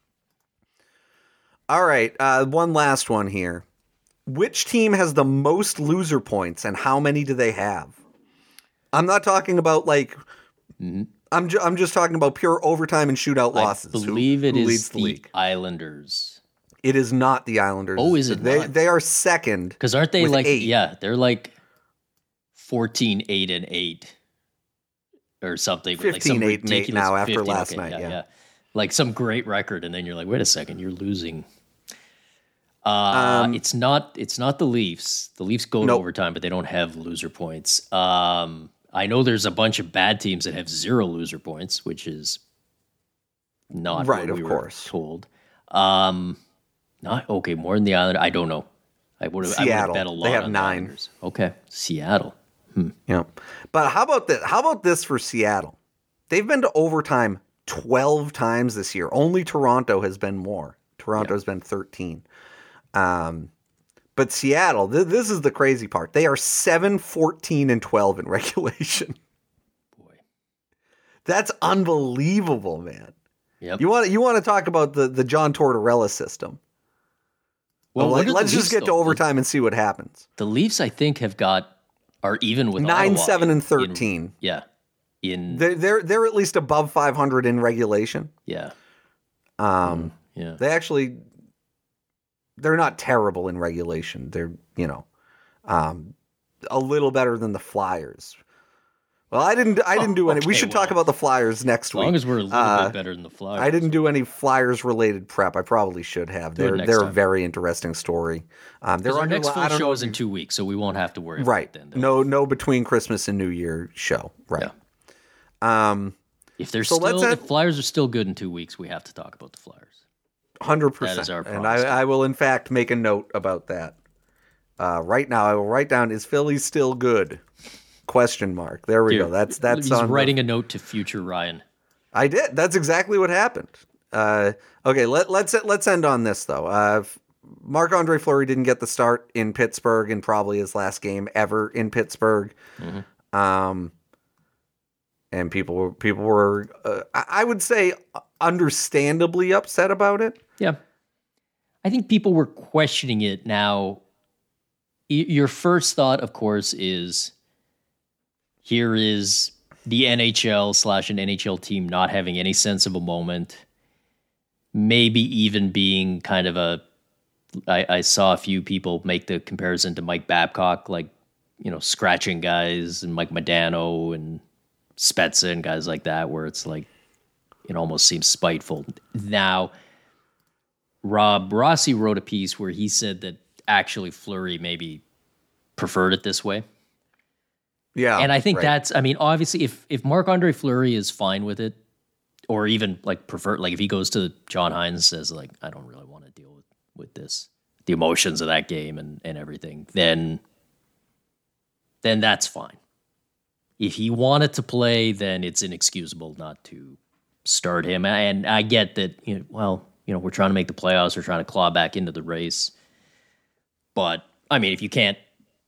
All right, uh, one last one here. Which team has the most loser points, and how many do they have? I'm not talking about like. Mm-hmm. I'm ju- I'm just talking about pure overtime and shootout losses. I believe who, it who is leads the, the league. Islanders. It is not the Islanders. Oh, is it They not? they are second. Because aren't they like eight. yeah, they're like fourteen, eight, and eight or something. fifteen, like eight, and eight now after fifteen, last okay, night. yeah, Yeah. yeah. like some great record, and then you're like, wait a second, you're losing. Uh, um, it's not. It's not the Leafs. The Leafs go to nope. overtime, but they don't have loser points. Um, I know there's a bunch of bad teams that have zero loser points, which is not right. what we of were course, told. Um, not okay. More than the Islanders. I don't know. I would have. I would have bet a lot. They have on nine. The Islanders. Okay, Seattle. Hmm. Yeah, but how about this? How about this for Seattle? They've been to overtime twelve times this year. Only Toronto has been more. Toronto's yeah. been thirteen. Um, but Seattle, th- this is the crazy part. They are seven, fourteen, and twelve in regulation. Boy, that's unbelievable, man. Yep. You want you want to talk about the, the John Tortorella system? Well, well like, let's just get though. to overtime the, and see what happens. The Leafs, I think, have got are even with nine, Ottawa seven, in, and thirteen. In, yeah, in they're, they're they're at least above five hundred in regulation. Yeah, um, mm, yeah. They actually. They're not terrible in regulation. They're, you know, um, a little better than the Flyers. Well, I didn't. I didn't do any. Okay, we should well, talk about the Flyers next week. As long as we're a little uh, bit better than the Flyers. I didn't do any Flyers related prep. I probably should have. Do they're they're time. a very interesting story. Um, they're our under, next full I don't show know is in two weeks, so we won't have to worry. Right. About it then, no, no between Christmas and New Year show. Right. Yeah. Um, if they're so still, have, if Flyers are still good in two weeks, we have to talk about the Flyers. Hundred percent. That is our promise. And I, I will, in fact, make a note about that. Uh, right now, I will write down: is Philly still good? Question mark. There we Dude, go. That's that's. He's on writing the, a note to future Ryan. I did. That's exactly what happened. Uh, okay, let, let's let's end on this though. Uh, Marc-Andre Fleury didn't get the start in Pittsburgh in probably his last game ever in Pittsburgh. Mm-hmm. Um, and people were people were uh, I would say understandably upset about it. Yeah, I think people were questioning it. Now, y- your first thought, of course, is here is the N H L slash an N H L team not having any sense of a moment, maybe even being kind of a. I, I saw a few people make the comparison to Mike Babcock, like, you know, scratching guys, and Mike Modano and Spezza and guys like that, where it's like, it almost seems spiteful. Now, Rob Rossi wrote a piece where he said that actually Fleury maybe preferred it this way. Yeah. And I think right. that's, I mean, obviously, if if Marc-Andre Fleury is fine with it, or even like prefer, like if he goes to John Hines and says, like, I don't really want to deal with, with this, the emotions of that game and, and everything, then then that's fine. If he wanted to play, then it's inexcusable not to start him. And I get that, you know, well, you know, we're trying to make the playoffs, we're trying to claw back into the race. But I mean, if you can't,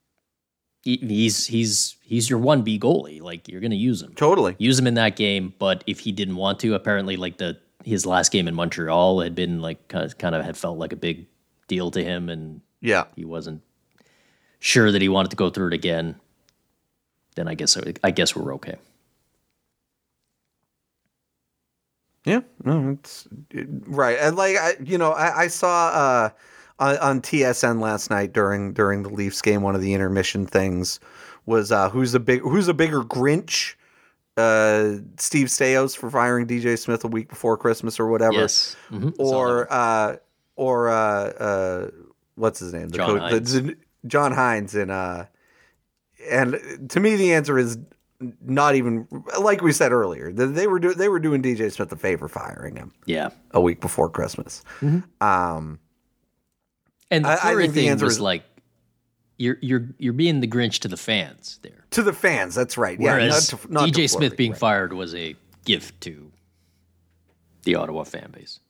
he's he's he's your one B goalie. Like, you're going to use him. Totally. Use him in that game, but if he didn't want to, apparently like the his last game in Montreal had been like kind of, kind of had felt like a big deal to him, and yeah, he wasn't sure that he wanted to go through it again. Then I guess I guess we're okay. Yeah, no, it's right. And like I, you know, I, I saw uh, on, on T S N last night during during the Leafs game, one of the intermission things was uh, who's a big who's a bigger Grinch, uh, Steve Stamkos for firing D J Smith a week before Christmas or whatever, yes, mm-hmm. or uh, or uh, uh, what's his name, the John coach, Hines. The, John Hines, and uh, and to me the answer is. Not even like we said earlier. They were do, they were doing D J Smith a favor firing him. Yeah, a week before Christmas. Mm-hmm. Um, and the Fleury thing the was is, like you're you're you're being the Grinch to the fans there. To the fans, that's right. Whereas yeah, not to, not D J to Smith being right. fired was a gift to the Ottawa fan base.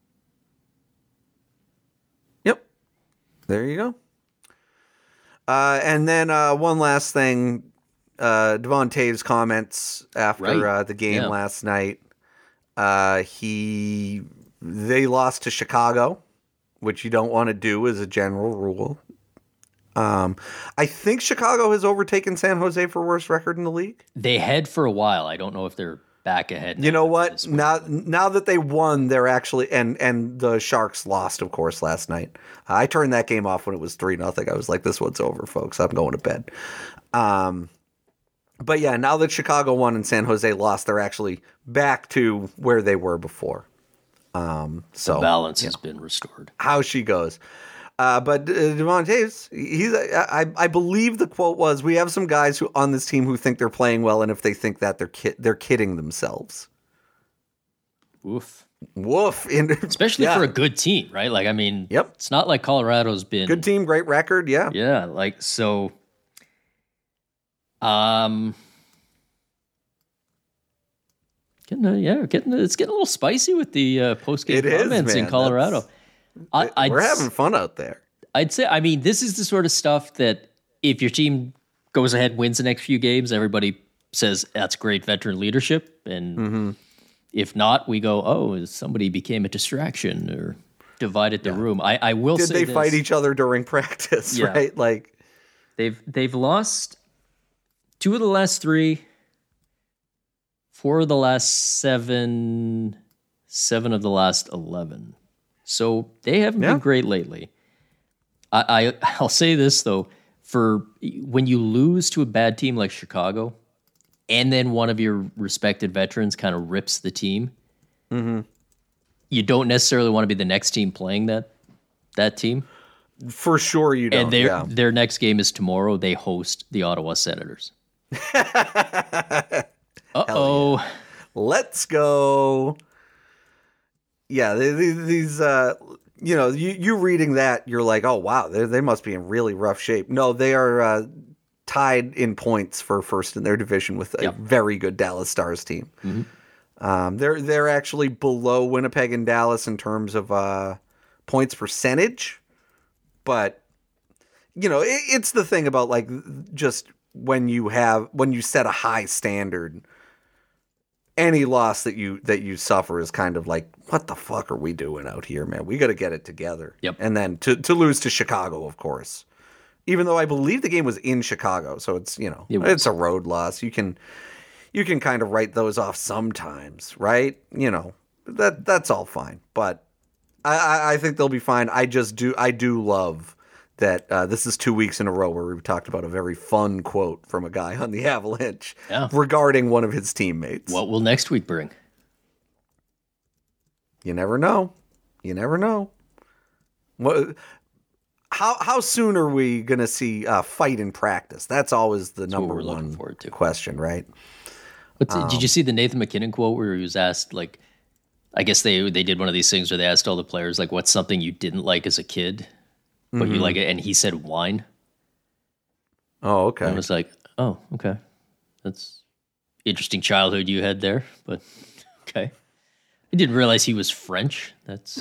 Yep, there you go. Uh, and then uh, one last thing. Uh, Devon Toews' comments after right. uh, the game yeah. last night. Uh, he they lost to Chicago, which you don't want to do as a general rule. Um, I think Chicago has overtaken San Jose for worst record in the league. They had for a while. I don't know if they're back ahead. You know what? Now, now that they won, they're actually and and the Sharks lost, of course, last night. I turned that game off when it was three nothing. I was like, "This one's over, folks. I'm going to bed." Um. But yeah, now that Chicago won and San Jose lost, they're actually back to where they were before. Um, so the balance you has know, been restored. how she goes. Uh, but uh, Devon Toews, he's I, I believe the quote was, "We have some guys who on this team who think they're playing well, and if they think that they're ki- they're kidding themselves." Woof. Woof. In, Especially yeah. for a good team, right? Like, I mean, Yep. it's not like Colorado's been Good team, great record. Yeah. Yeah, like so. Um, getting a, yeah, getting a, it's getting a little spicy with the uh, post game It is, comments in man. Colorado. That's- I, I'd, We're s- having fun out there. I'd say, I mean, this is the sort of stuff that if your team goes ahead, wins the next few games, everybody says that's great veteran leadership, and Mm-hmm. if not, we go, oh, somebody became a distraction or divided the room. I, I will Did say they this. fight each other during practice? Yeah. Right? Like They've they've lost two of the last three, four of the last seven, seven of the last eleven. So they haven't Yeah. been great lately. I, I I'll say this though, for when you lose to a bad team like Chicago, and then one of your respected veterans kind of rips the team, Mm-hmm. you don't necessarily want to be the next team playing that that team. for sure you don't. And their yeah. their next game is tomorrow. They host the Ottawa Senators. Uh oh. Let's go. Yeah, they, they, these, uh, you know, you, you reading that, you're like, oh, wow, they, they must be in really rough shape. No, they are uh, tied in points for first in their division with a Yep. very good Dallas Stars team. Mm-hmm. Um, they're they're actually below Winnipeg and Dallas in terms of uh, points percentage, but you know, it, it's the thing about like just when you have when you set a high standard, any loss that you that you suffer is kind of like, what the fuck are we doing out here, man? We got to get it together. Yep. And then to to lose to Chicago, of course, even though I believe the game was in Chicago, so it's you know It was. it's a road loss. You can you can kind of write those off sometimes, right? You know that that's all fine, but I, I, I think they'll be fine. I just do I do love that uh, this is two weeks in a row where we've talked about a very fun quote from a guy on the Avalanche Yeah. regarding one of his teammates. What will next week bring? You never know. You never know. What? How how soon are we going to see uh, fight in practice? That's always the what number we're looking one forward to. question, right? What's, did you see the Nathan McKinnon quote where he was asked, like, I guess they they did one of these things where they asked all the players, like, what's something you didn't like as a kid, but you like it? And he said wine. Oh, And I okay. was like, oh, okay. That's interesting childhood you had there, but okay. I didn't realize he was French. That's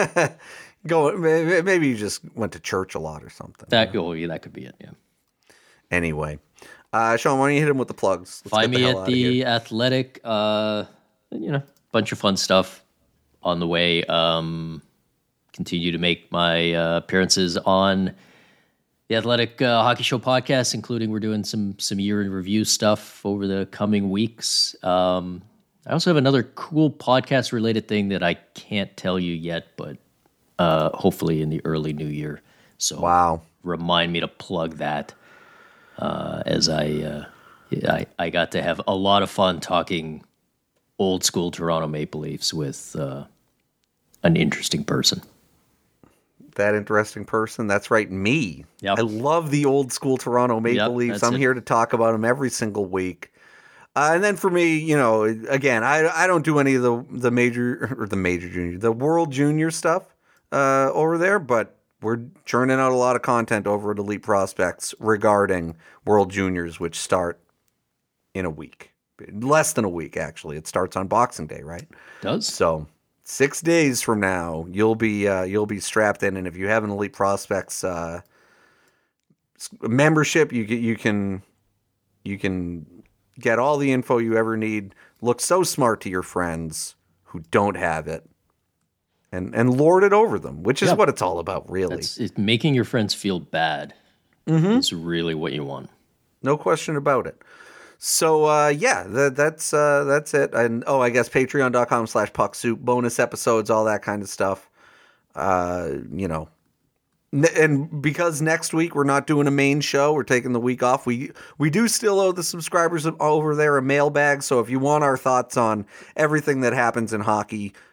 Go. may- Maybe you just went to church a lot or something. that. Oh, yeah, that could be it. Yeah. Anyway, uh, Sean, why don't you hit him with the plugs? Let's Find get me hell at outta here. the Athletic. Uh, you know, bunch of fun stuff on the way. Um, continue to make my uh, appearances on the Athletic uh, Hockey Show podcast, including we're doing some some year in review stuff over the coming weeks. Um, I also have another cool podcast related thing that I can't tell you yet, but uh, hopefully in the early new year. So Wow. remind me to plug that uh, as I, uh, I I got to have a lot of fun talking old school Toronto Maple Leafs with uh, an interesting person. That interesting person. That's right, me. Yep. I love the old school Toronto Maple Yep, Leafs. that's I'm it. here to talk about them every single week. Uh, and then for me, you know, again, I I don't do any of the the major or the major junior, the World Junior stuff uh, over there, but we're churning out a lot of content over at Elite Prospects regarding World Juniors, which start in a week, less than a week actually. It starts on Boxing Day, right? Does So six days from now, you'll be uh, you'll be strapped in, and if you have an Elite Prospects uh, s- membership, you get you can you can get all the info you ever need. Look so smart to your friends who don't have it, and and lord it over them, which is Yeah. what it's all about, really. That's it's making your friends feel bad is really what you want. No question about it. So uh, yeah, that, that's uh, that's it. And oh, I guess patreon.com slash puck soup, bonus episodes, all that kind of stuff. Uh, you know, N- and because next week we're not doing a main show, we're taking the week off. We we do still owe the subscribers over there a mailbag. So if you want our thoughts on everything that happens in hockey,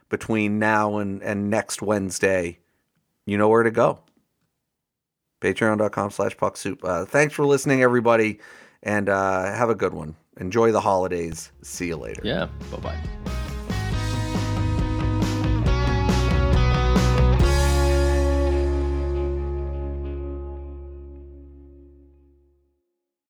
between now and, and next Wednesday, you know where to go. Patreon.com slash puck soup. Uh, thanks for listening, everybody, and uh, have a good one. Enjoy the holidays. See you later. Yeah. Bye-bye.